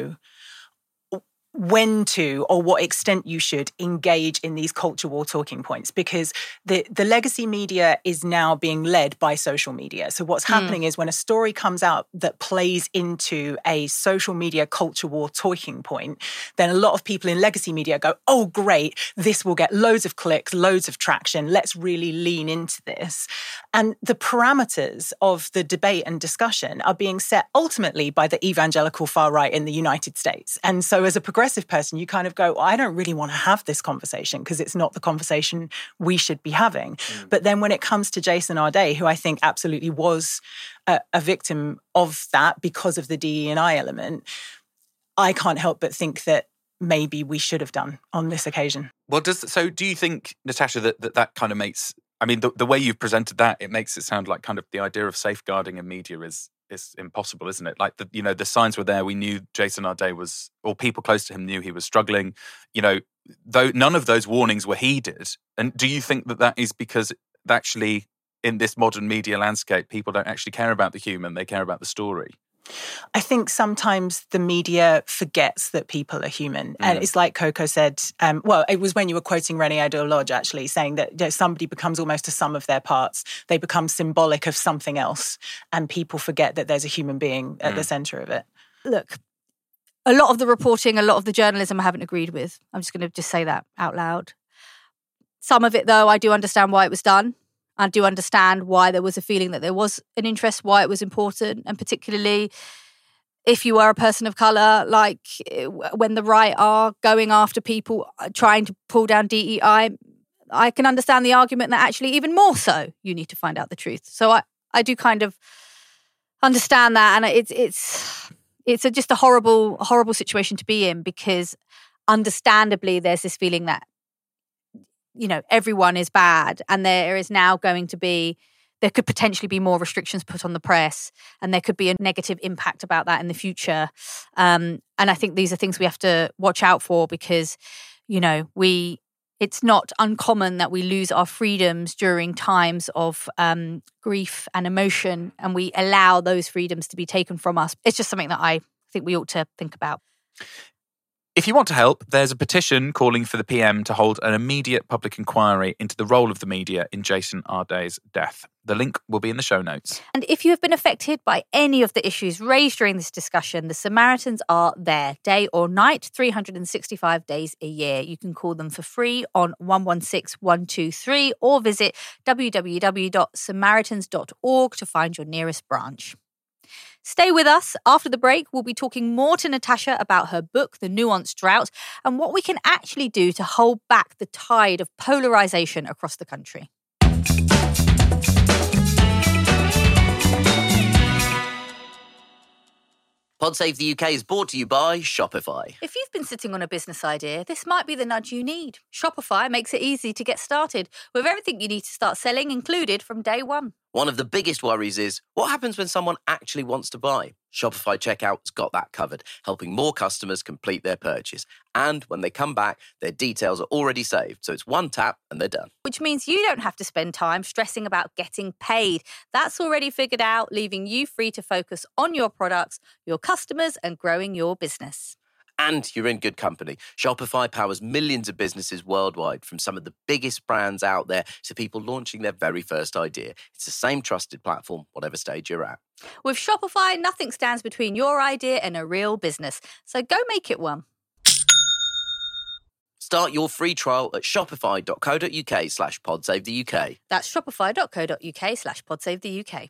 when to or what extent you should engage in these culture war talking points, because the, the legacy media is now being led by social media. So what's happening mm. is when a story comes out that plays into a social media culture war talking point, then a lot of people in legacy media go, oh, great, this will get loads of clicks, loads of traction. Let's really lean into this. And the parameters of the debate and discussion are being set ultimately by the evangelical far right in the United States. And so as a progressive person, you kind of go, I don't really want to have this conversation because it's not the conversation we should be having. Mm. But then when it comes to Jason Arday, who I think absolutely was a, a victim of that because of the D E I element, I can't help but think that maybe we should have done on this occasion. Well, does so do you think, Natasha, that that, that kind of makes, I mean, the, the way you've presented that, it makes it sound like kind of the idea of safeguarding in media is It's impossible, isn't it? Like, the, you know, the signs were there. We knew Jason Arday was, or people close to him knew he was struggling. You know, though none of those warnings were heeded. And do you think that that is because actually in this modern media landscape, people don't actually care about the human, they care about the story? I think sometimes the media forgets that people are human. Mm. And it's like Coco said, um, well, it was when you were quoting René Addo-Lodge actually, saying that, you know, somebody becomes almost a sum of their parts. They become symbolic of something else. And people forget that there's a human being at mm. the centre of it. Look, a lot of the reporting, a lot of the journalism I haven't agreed with. I'm just going to just say that out loud. Some of it, though, I do understand why it was done. I do understand why there was a feeling that there was an interest, why it was important, and particularly if you are a person of colour, like when the right are going after people trying to pull down D E I, I can understand the argument that actually even more so you need to find out the truth. So I, I do kind of understand that, and it's it's it's a, just a horrible horrible situation to be in, because understandably there's this feeling that, you know, everyone is bad, and there is now going to be, there could potentially be more restrictions put on the press, and there could be a negative impact about that in the future. Um, and I think these are things we have to watch out for, because, you know, we it's not uncommon that we lose our freedoms during times of um, grief and emotion, and we allow those freedoms to be taken from us. It's just something that I think we ought to think about. If you want to help, there's a petition calling for the P M to hold an immediate public inquiry into the role of the media in Jason Arday's death. The link will be in the show notes. And if you have been affected by any of the issues raised during this discussion, the Samaritans are there, day or night, three hundred sixty-five days a year. You can call them for free on one one six one two three or visit w w w dot samaritans dot org to find your nearest branch. Stay with us. After the break, we'll be talking more to Natasha about her book, The Nuanced Drought, and what we can actually do to hold back the tide of polarisation across the country. PodSave the U K is brought to you by Shopify. If you've been sitting on a business idea, this might be the nudge you need. Shopify makes it easy to get started with everything you need to start selling included from day one. One of the biggest worries is, what happens when someone actually wants to buy? Shopify Checkout's got that covered, helping more customers complete their purchase. And when they come back, their details are already saved, so it's one tap and they're done. Which means you don't have to spend time stressing about getting paid. That's already figured out, leaving you free to focus on your products, your customers, and growing your business. And you're in good company. Shopify powers millions of businesses worldwide, from some of the biggest brands out there to people launching their very first idea. It's the same trusted platform, whatever stage you're at. With Shopify, nothing stands between your idea and a real business. So go make it one. Start your free trial at shopify.co.uk slash podsavetheuk. That's shopify.co.uk slash podsavetheuk.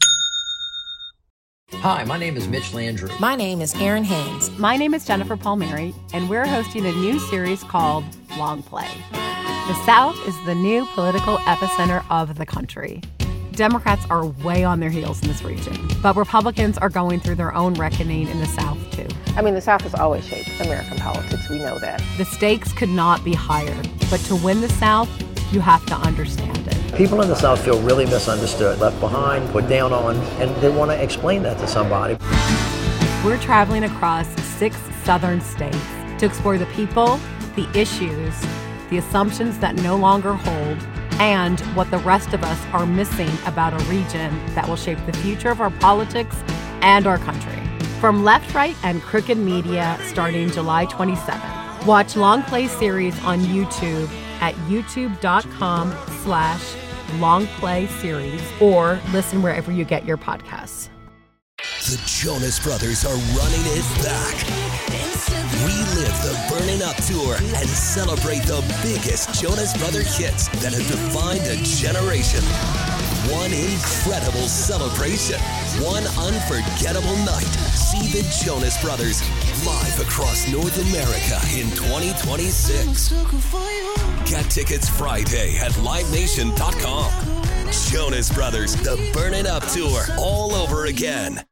Hi, my name is Mitch Landrew. My name is Erin Haynes. My name is Jennifer Palmieri, and we're hosting a new series called Long Play. The South is the new political epicenter of the country. Democrats are way on their heels in this region, but Republicans are going through their own reckoning in the South, too. I mean, the South has always shaped American politics. We know that. The stakes could not be higher, but to win the South, you have to understand it. People in the South feel really misunderstood, left behind, put down on, and they want to explain that to somebody. We're traveling across six southern states to explore the people, the issues, the assumptions that no longer hold, and what the rest of us are missing about a region that will shape the future of our politics and our country. From Left, Right, and Crooked Media starting July twenty-seventh. Watch Long Play series on YouTube at youtube.com slash long play series or listen wherever you get your podcasts. The Jonas Brothers are running it back. Relive the Burnin' Up Tour and celebrate the biggest Jonas Brother hits that have defined a generation. One incredible celebration. One unforgettable night. See the Jonas Brothers live across North America in twenty twenty-six. Get tickets Friday at live nation dot com. Jonas Brothers, the Burnin' Up Tour, all over again.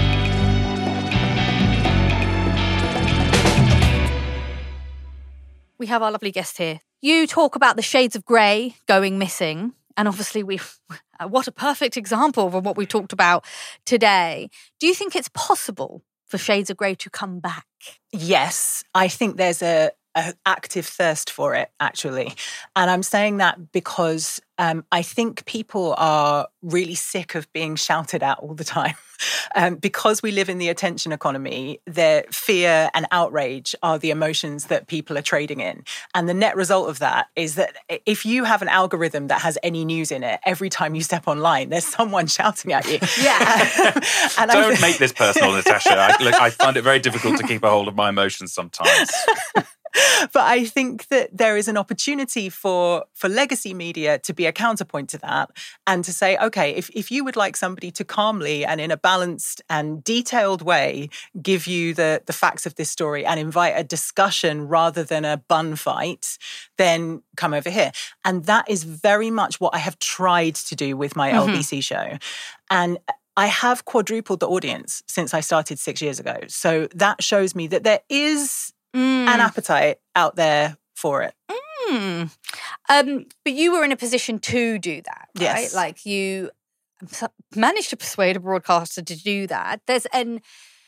We have our lovely guest here. You talk about the shades of grey going missing, and obviously we what a perfect example of what we talked about today. Do you think it's possible for shades of grey to come back? Yes, I think there's a, a active thirst for it, actually. And I'm saying that because um, I think people are really sick of being shouted at all the time. Um, because we live in the attention economy, their fear and outrage are the emotions that people are trading in. And the net result of that is that if you have an algorithm that has any news in it, every time you step online, there's someone shouting at you. Yeah. and Don't I, make this personal, Natasha. I, look, I find it very difficult to keep a hold of my emotions sometimes. But I think that there is an opportunity for, for legacy media to be a counterpoint to that and to say, okay, if, if you would like somebody to calmly and in a balanced and detailed way give you the, the facts of this story and invite a discussion rather than a bun fight, then come over here. And that is very much what I have tried to do with my mm-hmm. L B C show. And I have quadrupled the audience since I started six years ago. So that shows me that there is Mm. an appetite out there for it. Mm. Um, but you were in a position to do that, right? Yes. Like you managed to persuade a broadcaster to do that. There's an,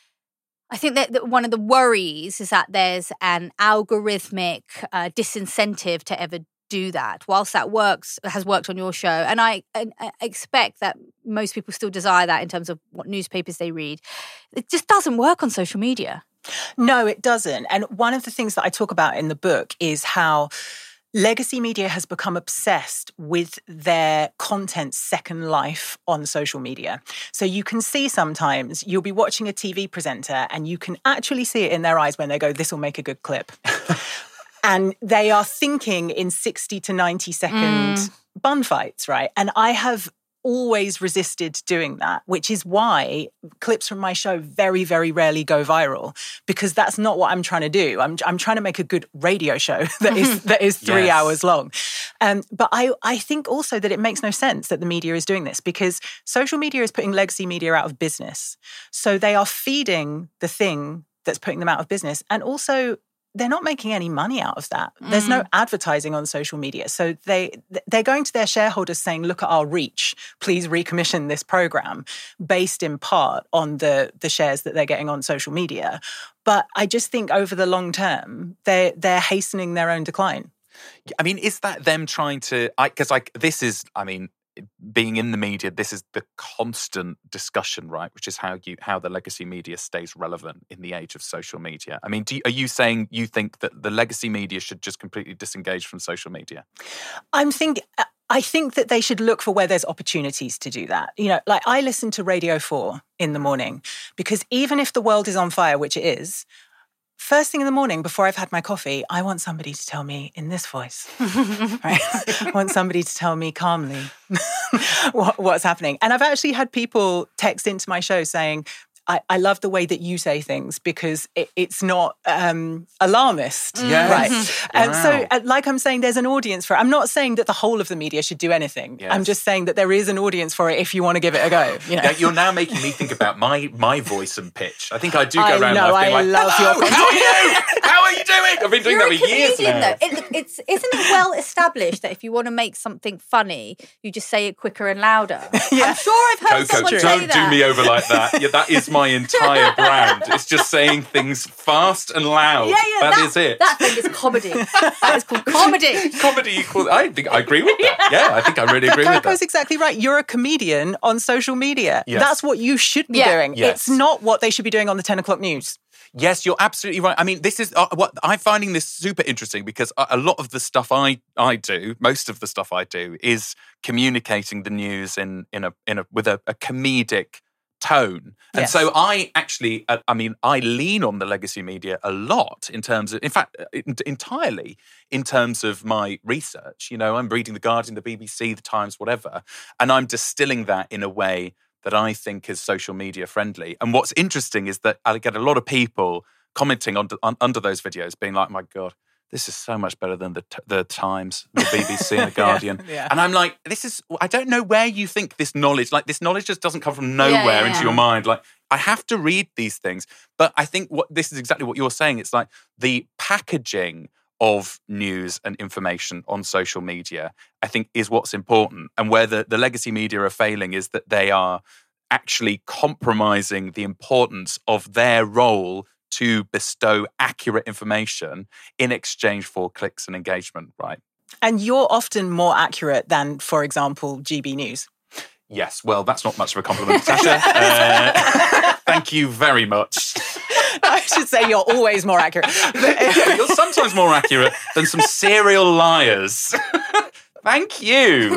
I think that, that one of the worries is that there's an algorithmic uh, disincentive to ever do that. Whilst that works, has worked on your show, and I, and I expect that most people still desire that in terms of what newspapers they read, it just doesn't work on social media. No, it doesn't. And one of the things that I talk about in the book is how legacy media has become obsessed with their content's second life on social media. So you can see sometimes you'll be watching a T V presenter and you can actually see it in their eyes when they go, this will make a good clip. And they are thinking in sixty to ninety second mm. bun fights, right? And I have always resisted doing that, which is why clips from my show very, very rarely go viral, because that's not what I'm trying to do. I'm I'm trying to make a good radio show that is that is three yes. hours long. Um, but I, I think also that it makes no sense that the media is doing this, because social media is putting legacy media out of business. So they are feeding the thing that's putting them out of business. And also, they're not making any money out of that. Mm. There's no advertising on social media. So they, they're going to their shareholders saying, look at our reach, please recommission this program, based in part on the, the shares that they're getting on social media. But I just think over the long term, they're, they're hastening their own decline. I mean, is that them trying to, because like this is, I mean, being in the media, this is the constant discussion, right? Which is how you how the legacy media stays relevant in the age of social media. I mean, do you, are you saying you think that the legacy media should just completely disengage from social media? I'm thinking. I think that they should look for where there's opportunities to do that. You know, like I listen to Radio four in the morning, because even if the world is on fire, which it is, first thing in the morning, before I've had my coffee, I want somebody to tell me in this voice. Right? I want somebody to tell me calmly what, what's happening. And I've actually had people text into my show saying, I, I love the way that you say things, because it, it's not um, alarmist. Yes. Right. Wow. And so, uh, like I'm saying, there's an audience for it. I'm not saying that the whole of the media should do anything. Yes. I'm just saying that there is an audience for it if you want to give it a go. You know? Yeah, you're now making me think about my my voice and pitch. I think I do go I around know, life being I like, love hello, your how are you? How are you doing? I've been doing You're that for a years comedian, now. though. It, it's, isn't it well established that if you want to make something funny, you just say it quicker and louder? Yeah. I'm sure I've heard Coco, someone say don't that. do me over like that. Yeah, that is my entire brand. It's just saying things fast and loud. Yeah, yeah, that that is it. That thing is comedy. That is called comedy. Comedy equals. I think I agree with that. Yeah, I think I really agree with Coco's that. exactly right. You're a comedian on social media. Yes. That's what you should be Yeah. doing. Yes. It's not what they should be doing on the ten o'clock news. Yes, you're absolutely right. I mean, this is uh, what I'm finding this super interesting, because a, a lot of the stuff I, I do, most of the stuff I do, is communicating the news in in a in a with a, a comedic tone. And Yes. so I actually, uh, I mean, I lean on the legacy media a lot in terms of, in fact, entirely in terms of my research. You know, I'm reading The Guardian, the B B C, The Times, whatever, and I'm distilling that in a way that I think is social media friendly. And what's interesting is that I get a lot of people commenting under, on, under those videos being like, my God, this is so much better than the the Times, the B B C and The Guardian. Yeah, yeah. And I'm like, this is, I don't know where you think this knowledge, like this knowledge just doesn't come from nowhere Yeah, yeah, into yeah. your mind. Like, I have to read these things. But I think what this is exactly what you're saying. It's like the packaging of news and information on social media, I think, is what's important. And where the, the legacy media are failing is that they are actually compromising the importance of their role to bestow accurate information in exchange for clicks and engagement, right? And you're often more accurate than, for example, G B News. Yes, well, that's not much of a compliment, Tasha. Uh, thank you very much. I should say you're always more accurate. You're sometimes more accurate than some serial liars. Thank you.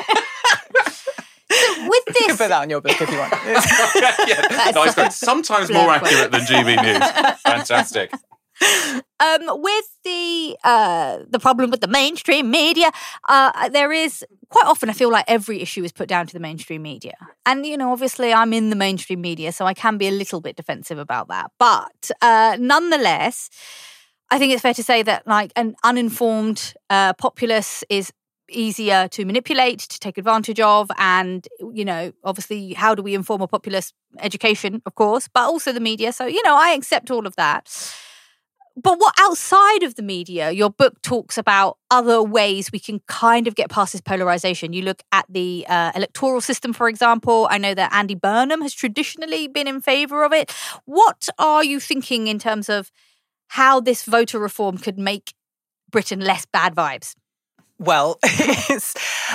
With You can this, put that on your book if you want. yeah, no, it's great. Sometimes more accurate than G B News. Fantastic. Um, with the uh, the problem with the mainstream media, uh, there is quite often I feel like every issue is put down to the mainstream media. And, you know, obviously I'm in the mainstream media, so I can be a little bit defensive about that. But uh, nonetheless, I think it's fair to say that like an uninformed uh, populace is easier to manipulate, to take advantage of. And, you know, obviously, how do we inform a populace? Education, of course, but also the media. So, you know, I accept all of that. But what outside of the media, your book talks about other ways we can kind of get past this polarization. You look at the uh, electoral system, for example. I know that Andy Burnham has traditionally been in favour of it. What are you thinking in terms of how this voter reform could make Britain less bad vibes? Well, it's,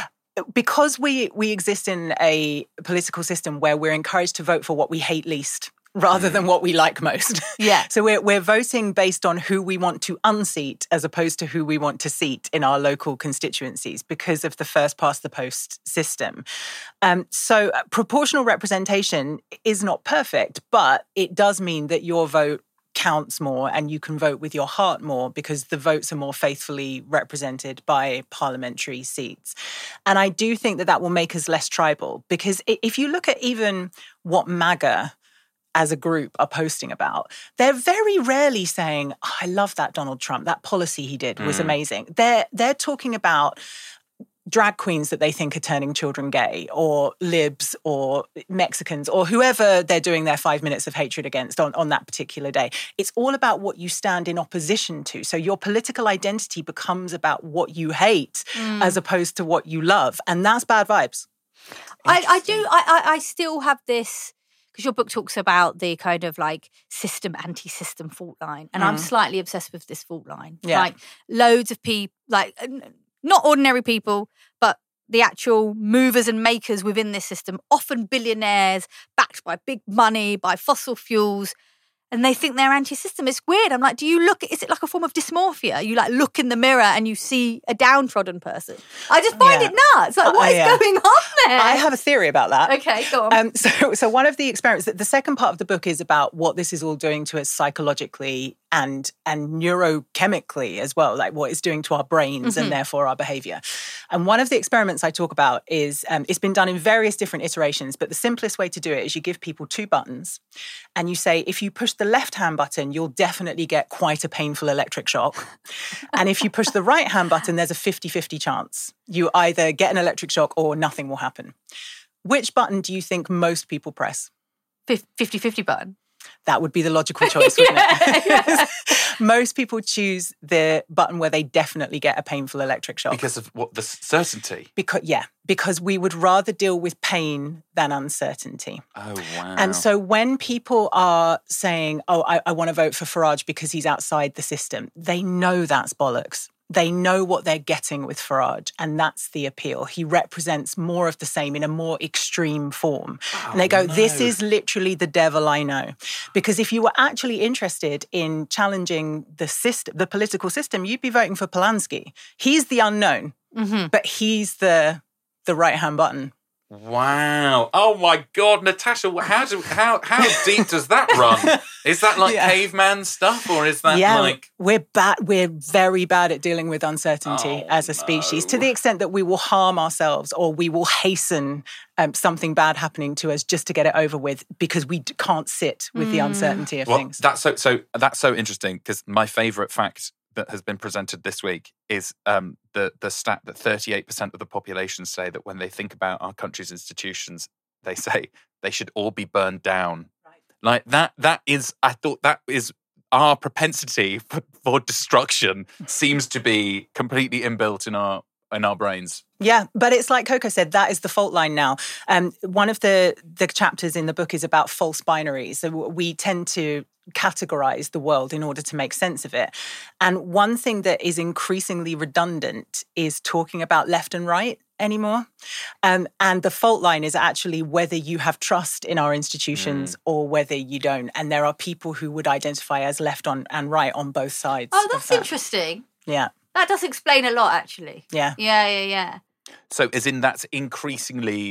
because we we exist in a political system where we're encouraged to vote for what we hate least rather than what we like most. Yeah. So we're we're voting based on who we want to unseat as opposed to who we want to seat in our local constituencies because of the first past the post system. Um, so proportional representation is not perfect, but it does mean that your vote counts more and you can vote with your heart more because the votes are more faithfully represented by parliamentary seats. And I do think that that will make us less tribal because if you look at even what MAGA as a group are posting about, they're very rarely saying, oh, I love that Donald Trump, that policy he did was mm. amazing. They're, they're talking about drag queens that they think are turning children gay, or libs, or Mexicans, or whoever they're doing their five minutes of hatred against on, on that particular day. It's all about what you stand in opposition to. So your political identity becomes about what you hate mm. as opposed to what you love. And that's bad vibes. I, I do, I, I, I still have this, because your book talks about the kind of like system, anti-system fault line. And mm. I'm slightly obsessed with this fault line. Yeah. Like loads of people, like... not ordinary people, but the actual movers and makers within this system, often billionaires, backed by big money, by fossil fuels, and they think they're anti-system. It's weird. I'm like, do you look, is it like a form of dysmorphia? You like look in the mirror and you see a downtrodden person. I just find yeah. it nuts. Like, what uh, is yeah. going on there? I have a theory about that. Okay, go on. Um, so, so one of the experiments, the second part of the book is about what this is all doing to us psychologically and and neurochemically as well, like what it's doing to our brains mm-hmm. and therefore our behavior. And one of the experiments I talk about is, um, it's been done in various different iterations, but the simplest way to do it is you give people two buttons and you say, if you push the left-hand button, you'll definitely get quite a painful electric shock. And if you push the right-hand button, there's a fifty-fifty chance. You either get an electric shock or nothing will happen. Which button do you think most people press? fifty-fifty button. That would be the logical choice, wouldn't yeah, it? yeah. Most people choose the button where they definitely get a painful electric shock. Because of what, the certainty? Because yeah, because we would rather deal with pain than uncertainty. Oh, wow. And so when people are saying, oh, I, I want to vote for Farage because he's outside the system, they know that's bollocks. They know what they're getting with Farage, and that's the appeal. He represents more of the same in a more extreme form. Oh, and they go, no. This is literally the devil I know. Because if you were actually interested in challenging the system, the political system, you'd be voting for Polanski. He's the unknown, mm-hmm. but he's the the right-hand button. Wow. Oh my God, Natasha, how do how how deep does that run? Is that like yeah. caveman stuff, or is that yeah, like we're bad we're very bad at dealing with uncertainty oh, as a species, no. to the extent that we will harm ourselves or we will hasten um, something bad happening to us just to get it over with because we d- can't sit with mm. the uncertainty of well, things. That's so so that's so interesting, because my favorite fact that has been presented this week is um, the the stat that thirty-eight percent of the population say that when they think about our country's institutions, they say they should all be burned down. Right. Like that. That is, I thought that is our propensity for, for destruction seems to be completely inbuilt in our in our brains. Yeah, but it's like Coco said, that is the fault line now. Um, one of the the chapters in the book is about false binaries. So we tend to categorize the world in order to make sense of it. And one thing that is increasingly redundant is talking about left and right anymore. Um, and the fault line is actually whether you have trust in our institutions mm. or whether you don't. And there are people who would identify as left on and right on both sides. Oh, that's that. interesting. Yeah. That does explain a lot, actually. Yeah. Yeah, yeah, yeah. So as in that's increasingly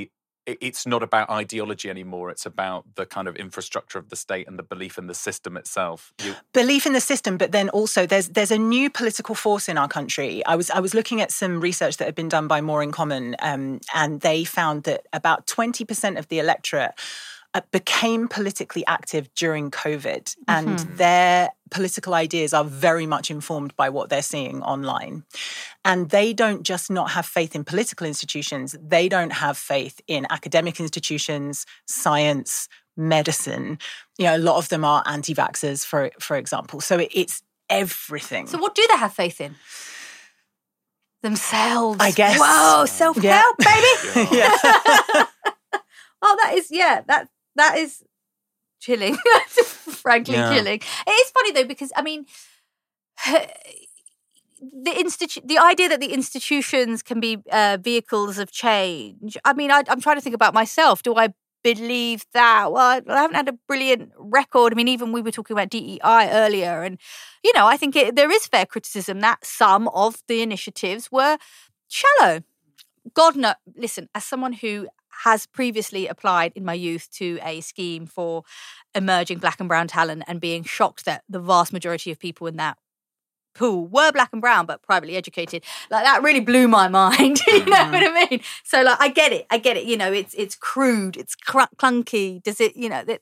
it- it's not about ideology anymore. It's about the kind of infrastructure of the state and the belief in the system itself. You- Belief in the system, but then also there's there's a new political force in our country. I was I was looking at some research that had been done by More in Common, um, and they found that about twenty percent of the electorate uh, became politically active during COVID, and Mhm. their political ideas are very much informed by what they're seeing online. And they don't just not have faith in political institutions, they don't have faith in academic institutions, science, medicine. You know, a lot of them are anti-vaxxers, for for example. So it, it's everything. So what do they have faith in? Themselves. I guess. Whoa, self-help, Yeah. baby. Yeah. Oh, that is, yeah, that that is chilling. Frankly, Yeah. chilling. It is funny though, because I mean, the institu- the idea that the institutions can be uh, vehicles of change. I mean, I, I'm trying to think about myself. Do I believe that? Well, I, I haven't had a brilliant record. I mean, even we were talking about D E I earlier, and you know, I think it, there is fair criticism that some of the initiatives were shallow. God no, listen, as someone who has previously applied in my youth to a scheme for emerging black and brown talent and being shocked that the vast majority of people in that pool were black and brown but privately educated, like that really blew my mind. You know what I mean? So like, I get it, I get it. You know, it's it's crude, it's cr- clunky. Does it? You know that.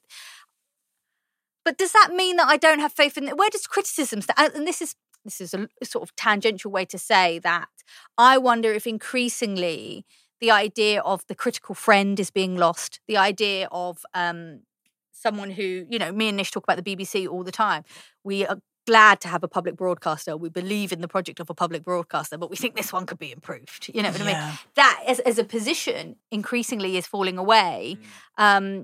But does that mean that I don't have faith in? Where does criticism stand? And this is this is a sort of tangential way to say that I wonder if increasingly the idea of the critical friend is being lost. The idea of um, someone who, you know, me and Nish talk about the B B C all the time. We are glad to have a public broadcaster. We believe in the project of a public broadcaster, but we think this one could be improved. You know what I Yeah. mean? That as, as a position increasingly is falling away. Um,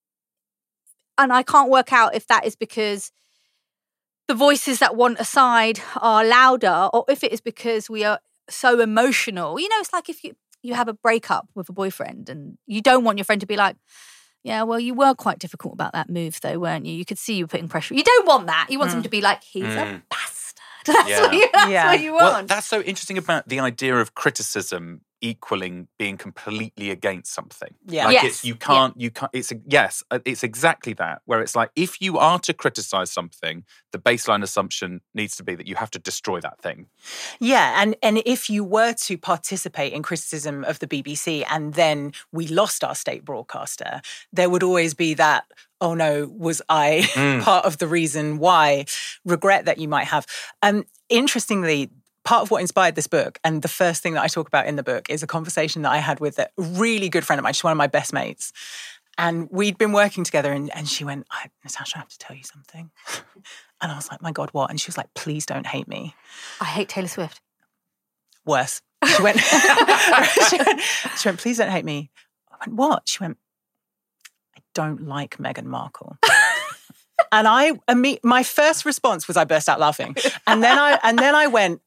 and I can't work out if that is because the voices that want a side are louder or if it is because we are so emotional. You know, it's like if you, you have a breakup with a boyfriend and you don't want your friend to be like, yeah, well, you were quite difficult about that move, though, weren't you? You could see you were putting pressure. You don't want that. You want them to be like, he's a Mm. bastard. That's, Yeah. what, you, that's Yeah. what you Well, want. that's so interesting about the idea of criticism equaling being completely against something. Yeah. Like Yes. it's you can't you can't it's yes, it's exactly that, where it's like if you are to criticize something, the baseline assumption needs to be that you have to destroy that thing. Yeah, and, and if you were to participate in criticism of the B B C and then we lost our state broadcaster, there would always be that, oh no, was I Mm. part of the reason why? Regret that you might have. Um, interestingly, part of what inspired this book, and the first thing that I talk about in the book, is a conversation that I had with a really good friend of mine. She's one of my best mates. And we'd been working together and, and she went, I, Natasha, I have to tell you something. And I was like, my God, what? And she was like, please don't hate me. I hate Taylor Swift. Worse. She went, she went, she went, please don't hate me. I went, what? She went, I don't like Meghan Markle. And I, imme- my first response was I burst out laughing. And then I, and then I went,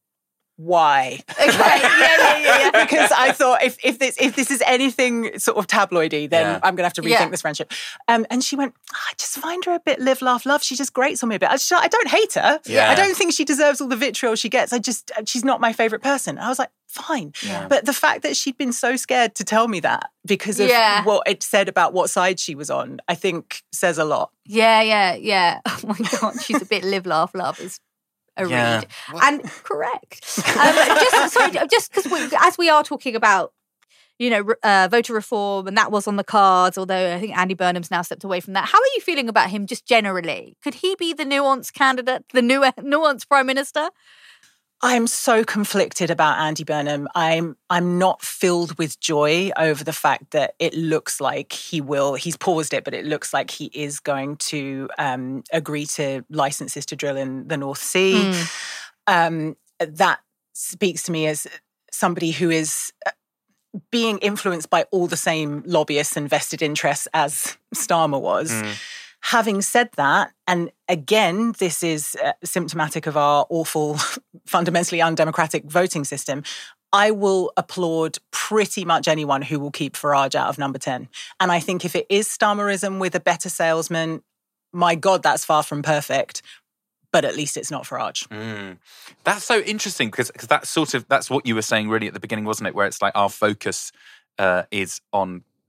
why? Okay, yeah, yeah, yeah, yeah. Because I thought if if this if this is anything sort of tabloidy, then Yeah. I'm going to have to rethink Yeah. this friendship. Um, and she went, I just find her a bit live, laugh, love. She just grates on me a bit. I, just, I don't hate her. Yeah. I don't think she deserves all the vitriol she gets. I just she's not my favourite person. I was like, fine. Yeah. But the fact that she'd been so scared to tell me that because of Yeah. what it said about what side she was on, I think says a lot. Yeah, yeah, yeah. Oh my God, she's a bit live, laugh, love is a Yeah. read. And correct. Um, just sorry, just because as we are talking about, you know, uh, voter reform, and that was on the cards, although I think Andy Burnham's now stepped away from that. How are you feeling about him just generally? Could he be the nuanced candidate, the new nuanced prime minister? I'm so conflicted about Andy Burnham. I'm I'm not filled with joy over the fact that it looks like he will. He's paused it, but it looks like he is going to um, agree to licenses to drill in the North Sea. Um, that speaks to me as somebody who is being influenced by all the same lobbyists and vested interests as Starmer was. Mm. Having said that, and again, this is uh, symptomatic of our awful, fundamentally undemocratic voting system, I will applaud pretty much anyone who will keep Farage out of number ten. And I think if it is Starmerism with a better salesman, my God, that's far from perfect. But at least it's not Farage. Mm. That's so interesting because that's sort of, that's what you were saying really at the beginning, wasn't it? Where it's like our focus uh, is on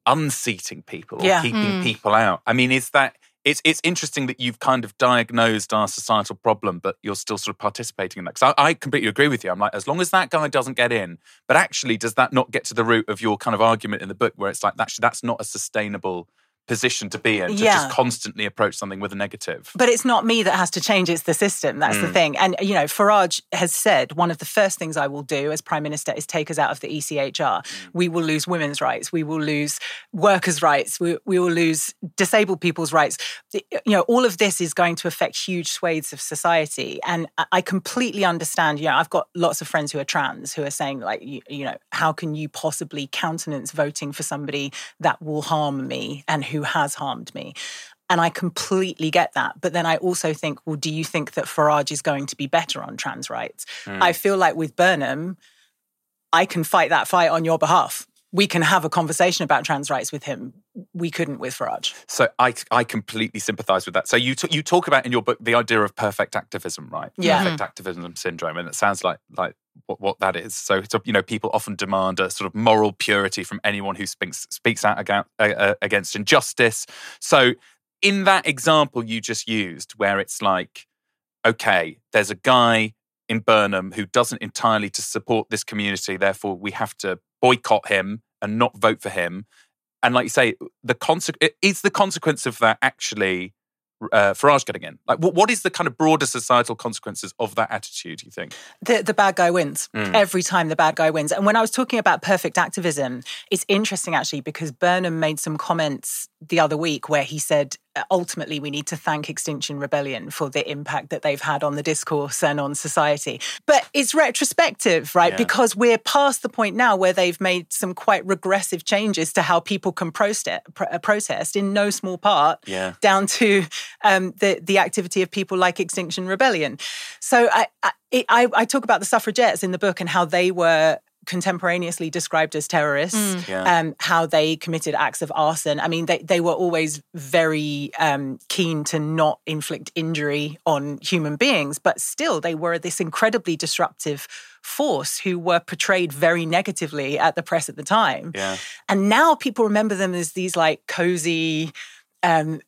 unseating people or Yeah. keeping Mm. people out. I mean, is that it's it's interesting that you've kind of diagnosed our societal problem, but you're still sort of participating in that. Because I, I completely agree with you. I'm like, as long as that guy doesn't get in, but actually, does that not get to the root of your kind of argument in the book, where it's like actually that's not a sustainable position to be in, to Yeah. just constantly approach something with a negative. But it's not me that has to change, it's the system. That's the Mm. thing. And, you know, Farage has said one of the first things I will do as Prime Minister is take us out of the E C H R. We will lose women's rights. We will lose workers' rights. We, we will lose disabled people's rights. You know, all of this is going to affect huge swathes of society. And I- I completely understand, you know, I've got lots of friends who are trans who are saying, like, you, you know, how can you possibly countenance voting for somebody that will harm me and who has harmed me? And I completely get that. But then I also think, well, do you think that Farage is going to be better on trans rights? Mm. I feel like with Burnham, I can fight that fight on your behalf. We can have a conversation about trans rights with him. We couldn't with Farage. So I, I completely sympathise with that. So you t- you talk about in your book the idea of perfect activism, right? Yeah. Perfect activism syndrome, and it sounds like like what, what that is. So, so you know, people often demand a sort of moral purity from anyone who speaks speaks out against, uh, against injustice. So in that example you just used, where it's like, okay, there's a guy in Burnham who doesn't entirely to support this community, therefore we have to boycott him and not vote for him. And like you say, the conse- is the consequence of that actually uh, Farage getting in? Like, what, what is the kind of broader societal consequences of that attitude, do you think? The, the bad guy wins. Mm. Every time the bad guy wins. And when I was talking about perfect activism, it's interesting actually because Burnham made some comments the other week where he said, ultimately, we need to thank Extinction Rebellion for the impact that they've had on the discourse and on society. But it's retrospective, right? Yeah. Because we're past the point now where they've made some quite regressive changes to how people can protest, protest in no small part, Yeah. down to um, the, the activity of people like Extinction Rebellion. So I, I, it, I, I talk about the suffragettes in the book and how they were contemporaneously described as terrorists, Mm. Yeah. um, how they committed acts of arson. I mean, they, they were always very um, keen to not inflict injury on human beings, but still they were this incredibly disruptive force who were portrayed very negatively at the press at the time. Yeah. And now people remember them as these like cozy, um,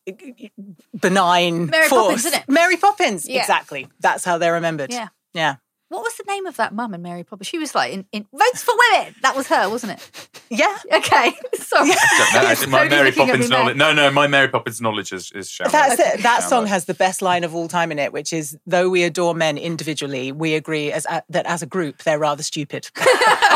benign Mary force. Poppins, isn't it? Mary Poppins, Yeah. exactly. That's how they're remembered. Yeah. Yeah. What was the name of that mum in Mary Poppins? She was like, in, in Votes for Women. That was her, wasn't it? Yeah. Okay. Sorry. I don't know. I think my Tony's Mary looking at Poppins me now. knowledge. No, no, my Mary Poppins knowledge is, is shallow. That's it. That Shallow. song has the best line of all time in it, which is, though we adore men individually, we agree as a, that as a group, they're rather stupid. Very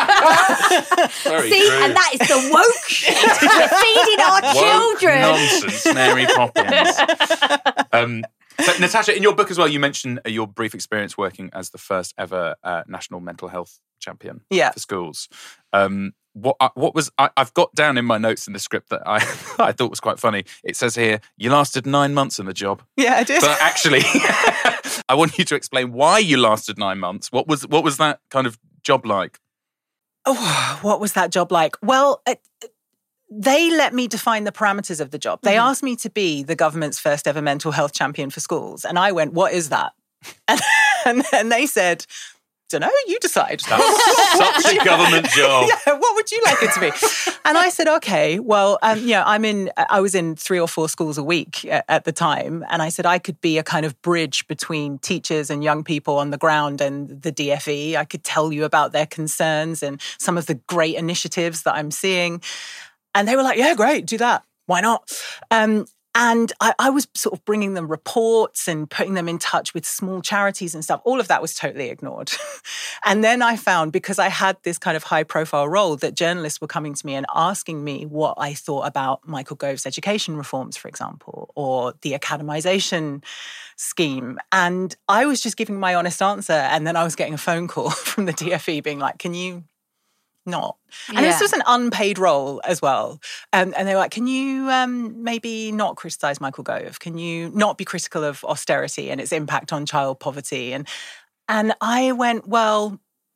See, true. and that is the woke shit. We're feeding our Woke children. nonsense, Mary Poppins. um, so, Natasha, in your book as well, you mentioned uh, your brief experience working as the first ever uh, national mental health champion Yeah. for schools. Um, what I, what was I, I've got down in my notes in the script that I I thought was quite funny. It says here, you lasted nine months in the job. Yeah, I did. But actually, I want you to explain why you lasted nine months. What was what was that kind of job like? Oh, what was that job like? Well, uh, they let me define the parameters of the job. They Mm-hmm. asked me to be the government's first ever mental health champion for schools. And I went, what is that? And, and then they said, don't know, you decide. That's such a government job. Yeah, what would you like it to be? And I said, okay, well, um, you know, I'm in, I was in three or four schools a week at, at the time. And I said I could be a kind of bridge between teachers and young people on the ground and the D F E. I could tell you about their concerns and some of the great initiatives that I'm seeing. And they were like, yeah, great, do that. Why not? Um, And I, I was sort of bringing them reports and putting them in touch with small charities and stuff. All of that was totally ignored. And then I found, because I had this kind of high profile role, that journalists were coming to me and asking me what I thought about Michael Gove's education reforms, for example, or the academisation scheme. And I was just giving my honest answer. And then I was getting a phone call from the D F E being like, can you not? And Yeah. this was an unpaid role as well. Um, and they were like, can you um, maybe not criticise Michael Gove? Can you not be critical of austerity and its impact on child poverty? And and I went, well,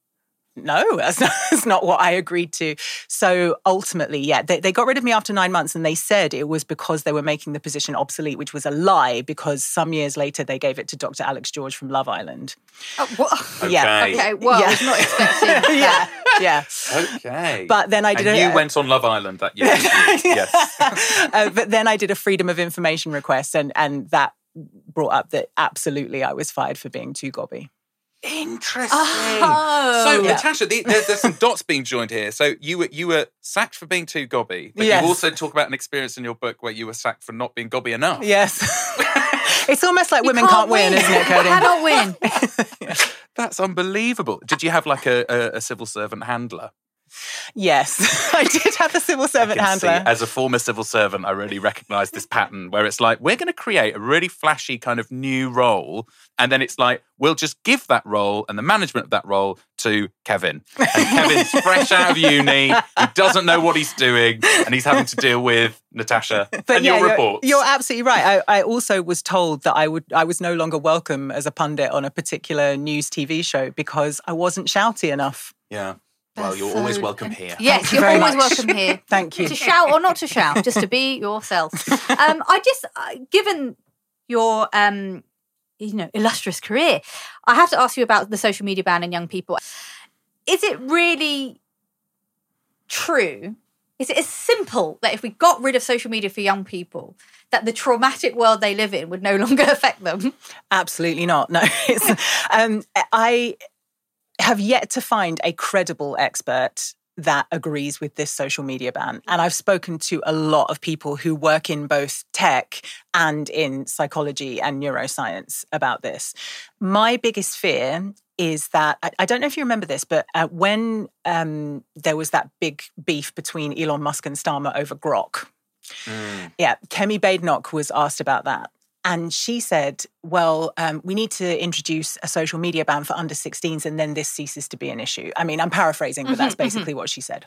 no, that's not, that's not what I agreed to. So ultimately, yeah, they, they got rid of me after nine months and they said it was because they were making the position obsolete, which was a lie because some years later they gave it to Doctor Alex George from Love Island. Oh, what? Okay. Yeah. Okay, well, Yeah. I was not expecting that. Yeah. Okay. But then I did and a- you went on Love Island that year. didn't you? Yes. uh, but then I did a freedom of information request and, and that brought up that absolutely I was fired for being too gobby. Interesting. Oh. so, Yeah. Natasha, the, there's, there's some dots being joined here. So you were you were sacked for being too gobby, but Yes. you also talk about an experience in your book where you were sacked for not being gobby enough. Yes. It's almost like You women can't win, isn't it, Cody? Cannot win. That's unbelievable. Did you have like a, a, a civil servant handler? Yes, I did have a civil servant I can see, handler. as a former civil servant, I really recognise this pattern where it's like, we're going to create a really flashy kind of new role. And then it's like, we'll just give that role and the management of that role to Kevin. And Kevin's fresh out of uni. He doesn't know what he's doing. And he's having to deal with Natasha and your you're, reports. you're absolutely right. I, I also was told that I would I was no longer welcome as a pundit on a particular news T V show because I wasn't shouty enough. Yeah. Well, That's you're so- always welcome here. Yes, Thank you you're very always much. welcome here. Thank you. To shout or not to shout, just to be yourself. Um, I just, uh, given your, um, you know, illustrious career, I have to ask you about the social media ban and young people. Is it really true? Is it as simple that if we got rid of social media for young people, that the traumatic world they live in would no longer affect them? Absolutely not. No, it's, um, I have yet to find a credible expert that agrees with this social media ban. And I've spoken to a lot of people who work in both tech and in psychology and neuroscience about this. My biggest fear is that, I, I don't know if you remember this, but uh, when um, there was that big beef between Elon Musk and Starmer over Grok, Mm. yeah, Kemi Badenoch was asked about that. And she said, well, um, we need to introduce a social media ban for under sixteens and then this ceases to be an issue. I mean, I'm paraphrasing, but that's basically what she said.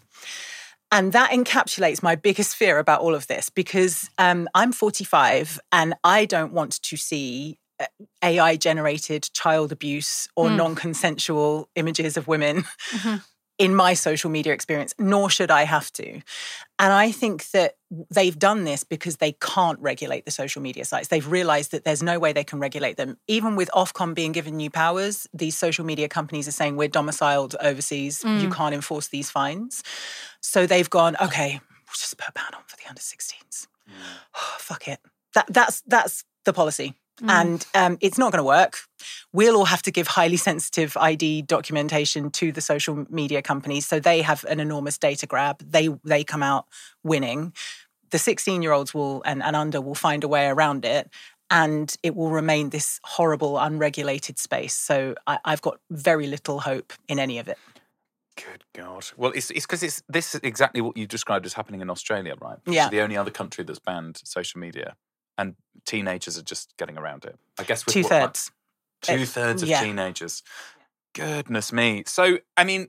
And that encapsulates my biggest fear about all of this because um, I'm forty-five and I don't want to see A I-generated child abuse or Mm. non-consensual images of women Mm-hmm. in my social media experience, nor should I have to. And I think that they've done this because they can't regulate the social media sites. They've realized that there's no way they can regulate them. Even with Ofcom being given new powers, these social media companies are saying we're domiciled overseas. Mm. You can't enforce these fines. So they've gone, okay, we'll just put a ban on for the under sixteens. Oh, fuck it. That, that's, that's the policy. Mm. And um, it's not going to work. We'll all have to give highly sensitive I D documentation to the social media companies. So they have an enormous data grab. They they come out winning. The sixteen-year-olds will and, and under will find a way around it. And it will remain this horrible, unregulated space. So I, I've got very little hope in any of it. Good God. Well, it's it's because it's this is exactly what you described as happening in Australia, right? Which Yeah. is the only other country that's banned social media. And teenagers are just getting around it. I guess with Two what- thirds. Two thirds of yeah. teenagers. Goodness me. So, I mean,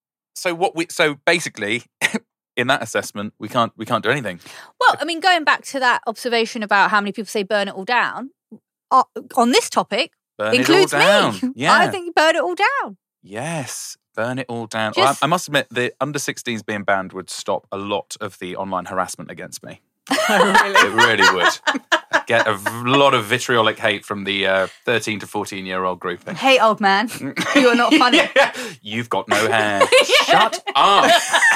so what we so basically in that assessment, we can't we can't do anything. Well, I mean, going back to that observation about how many people say burn it all down, uh, on this topic, Burn includes it all down. me. Yeah. I think burn it all down. Yes. Burn it all down. Well, Just- I, I must admit, the under sixteens being banned would stop a lot of the online harassment against me. It really would. I'd get a v- lot of vitriolic hate from the uh, thirteen to fourteen year old grouping. Hey, old man, you are not funny. Yeah. You've got no hair. Shut up.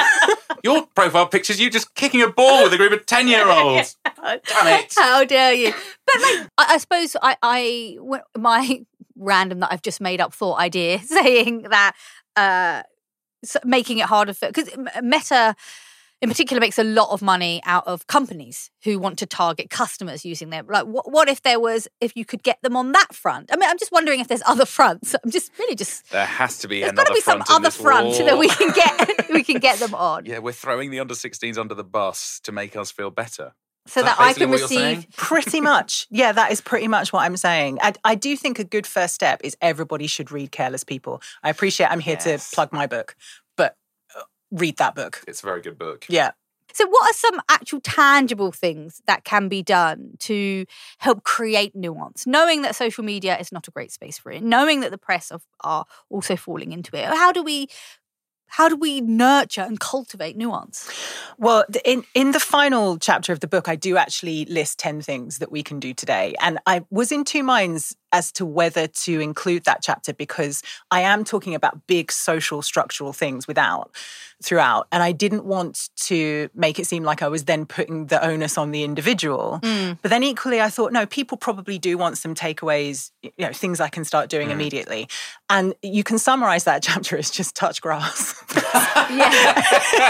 Your profile pictures you just kicking a ball with a group of ten year olds. Damn it. How dare you? But like, I, I suppose I, I, w- my random that I've just made up thought idea saying that uh, s- making it harder for because Meta. In particular, makes a lot of money out of companies who want to target customers using them. Like, what, what if there was, if you could get them on that front? I mean, I'm just wondering if there's other fronts. I'm just really just. There has to be There's another got to be some front in other this front war. that we can get. we can get them on, Yeah, we're throwing the under sixteens under the bus to make us feel better. so Is that that I basically can what you're receive. saying? Pretty much. Yeah, that is pretty much what I'm saying. I, I do think a good first step is everybody should read Careless People. I appreciate I'm here Yes. to plug my book, but uh, read that book. It's a very good book. Yeah. So, what are some actual tangible things that can be done to help create nuance? Knowing that social media is not a great space for it, knowing that the press of, are also falling into it. How do we how do we nurture and cultivate nuance? Well, in, in the final chapter of the book, I do actually list ten things that we can do today. And I was in two minds as to whether to include that chapter because I am talking about big social structural things without throughout. And I didn't want to make it seem like I was then putting the onus on the individual. Mm. But then equally, I thought, no, people probably do want some takeaways, you know, things I can start doing mm. immediately. And you can summarize that chapter as just touch grass. Yeah.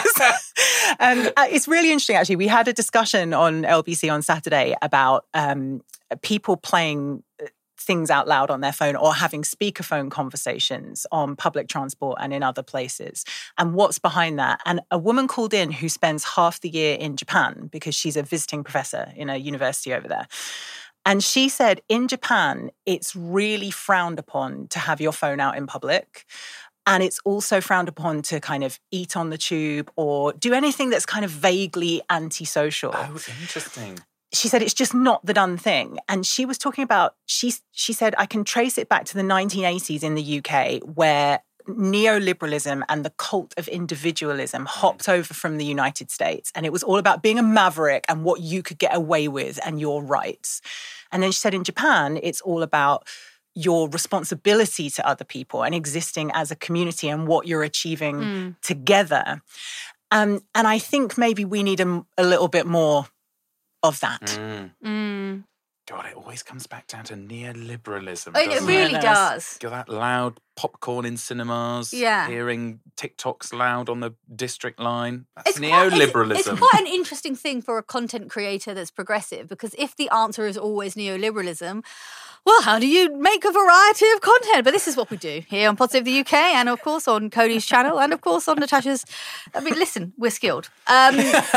And it's really interesting, actually. We had a discussion on L B C on Saturday about um, people playing things out loud on their phone or having speakerphone conversations on public transport and in other places. And what's behind that? And a woman called in who spends half the year in Japan because she's a visiting professor in a university over there. And she said in Japan, it's really frowned upon to have your phone out in public. And it's also frowned upon to kind of eat on the tube or do anything that's kind of vaguely antisocial. Oh, interesting. She said it's just not the done thing. And she was talking about, she, she said, I can trace it back to the nineteen eighties in the U K where neoliberalism and the cult of individualism hopped over from the United States. And it was all about being a maverick and what you could get away with and your rights. And then she said in Japan, it's all about your responsibility to other people and existing as a community and what you're achieving mm. together. Um, and I think maybe we need a, a little bit more of that. Mm. Mm. God, it always comes back down to neoliberalism. Oh, it really it? does. Got that loud popcorn in cinemas, yeah. hearing TikToks loud on the district line. That's it's neoliberalism. Quite, it's, it's quite an interesting thing for a content creator that's progressive because if the answer is always neoliberalism, well, how do you make a variety of content? But this is what we do here on Pod Save the U K and, of course, on Cody's channel and, of course, on Natasha's. I mean, listen, we're skilled. Um,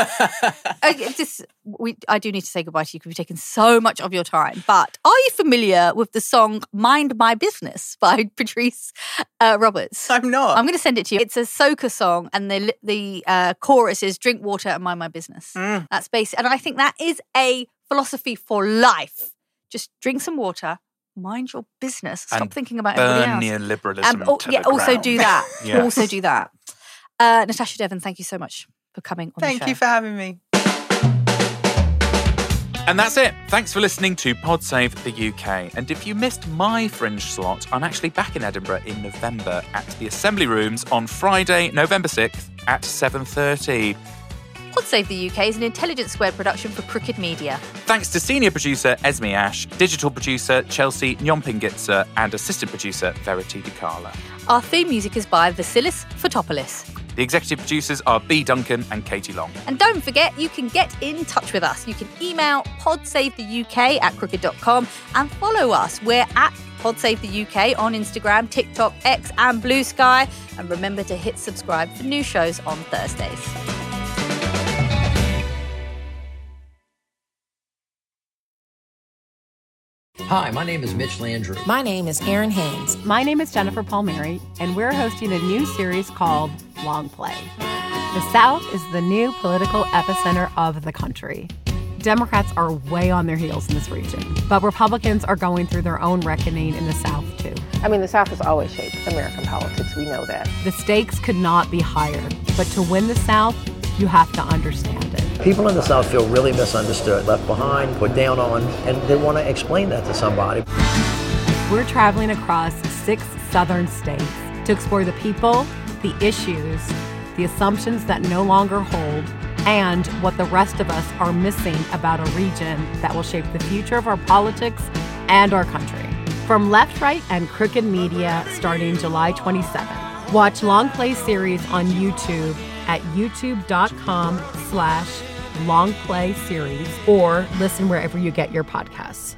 I, just, we, I do need to say goodbye to you because we've taken so much of your time. But are you familiar with the song Mind My Business by Patrice uh, Roberts? I'm not. I'm going to send it to you. It's a soca song and the, the uh, chorus is drink water and mind my business. Mm. That's basic. And I think that is a philosophy for life. Just drink some water, mind your business, stop and thinking about burn everybody else. neoliberalism And, oh, to yeah, the also ground. do that. Yes. Also do that. Uh, Natasha Devon, thank you so much for coming on Thank the show. you for having me. And that's it. Thanks for listening to Pod Save the U K. And if you missed my Fringe slot, I'm actually back in Edinburgh in November at the Assembly Rooms on Friday, November sixth at seven thirty. Pod Save the U K is an Intelligence Squared production for Crooked Media. Thanks to senior producer Esme Ash, digital producer Chelsea Nyompingitsa, and assistant producer Verity DiCarlo. Our theme music is by Vasilis Fotopoulos. The executive producers are B. Duncan and Katie Long. And don't forget, you can get in touch with us. You can email podsavetheuk at crooked dot com and follow us. We're at PodSaveTheUK on Instagram, TikTok, X and Blue Sky. And remember to hit subscribe for new shows on Thursdays. Hi, my name is Mitch Landry. My name is Erin Haynes. My name is Jennifer Palmieri, and we're hosting a new series called Long Play. The South is the new political epicenter of the country. Democrats are way on their heels in this region, but Republicans are going through their own reckoning in the South, too. I mean, the South has always shaped American politics. We know that. The stakes could not be higher, but to win the South, you have to understand it. People in the South feel really misunderstood, left behind, put down on, and they want to explain that to somebody. We're traveling across six southern states to explore the people, the issues, the assumptions that no longer hold, and what the rest of us are missing about a region that will shape the future of our politics and our country. From Left, Right, and Crooked Media starting July twenty-seventh. Watch Long Play series on YouTube at youtube.com slash long play series or listen wherever you get your podcasts.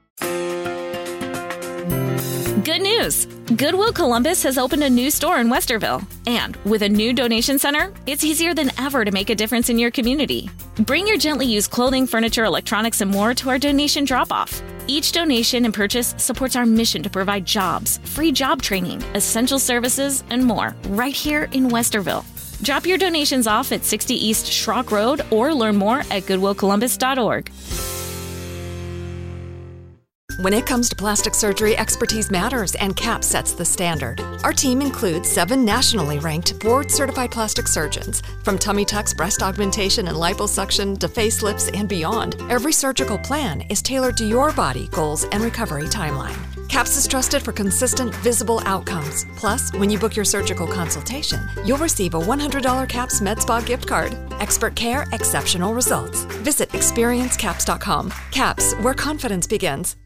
Good news! Goodwill Columbus has opened a new store in Westerville. And with a new donation center, it's easier than ever to make a difference in your community. Bring your gently used clothing, furniture, electronics, and more to our donation drop-off. Each donation and purchase supports our mission to provide jobs, free job training, essential services, and more right here in Westerville. Drop your donations off at sixty East Schrock Road or learn more at goodwill columbus dot org. When it comes to plastic surgery, expertise matters, and CAPS sets the standard. Our team includes seven nationally ranked, board-certified plastic surgeons, from tummy tucks, breast augmentation, and liposuction to facelifts and beyond. Every surgical plan is tailored to your body, goals, and recovery timeline. CAPS is trusted for consistent, visible outcomes. Plus, when you book your surgical consultation, you'll receive a one hundred dollars CAPS MedSpa gift card. Expert care, exceptional results. Visit experience caps dot com. CAPS, where confidence begins.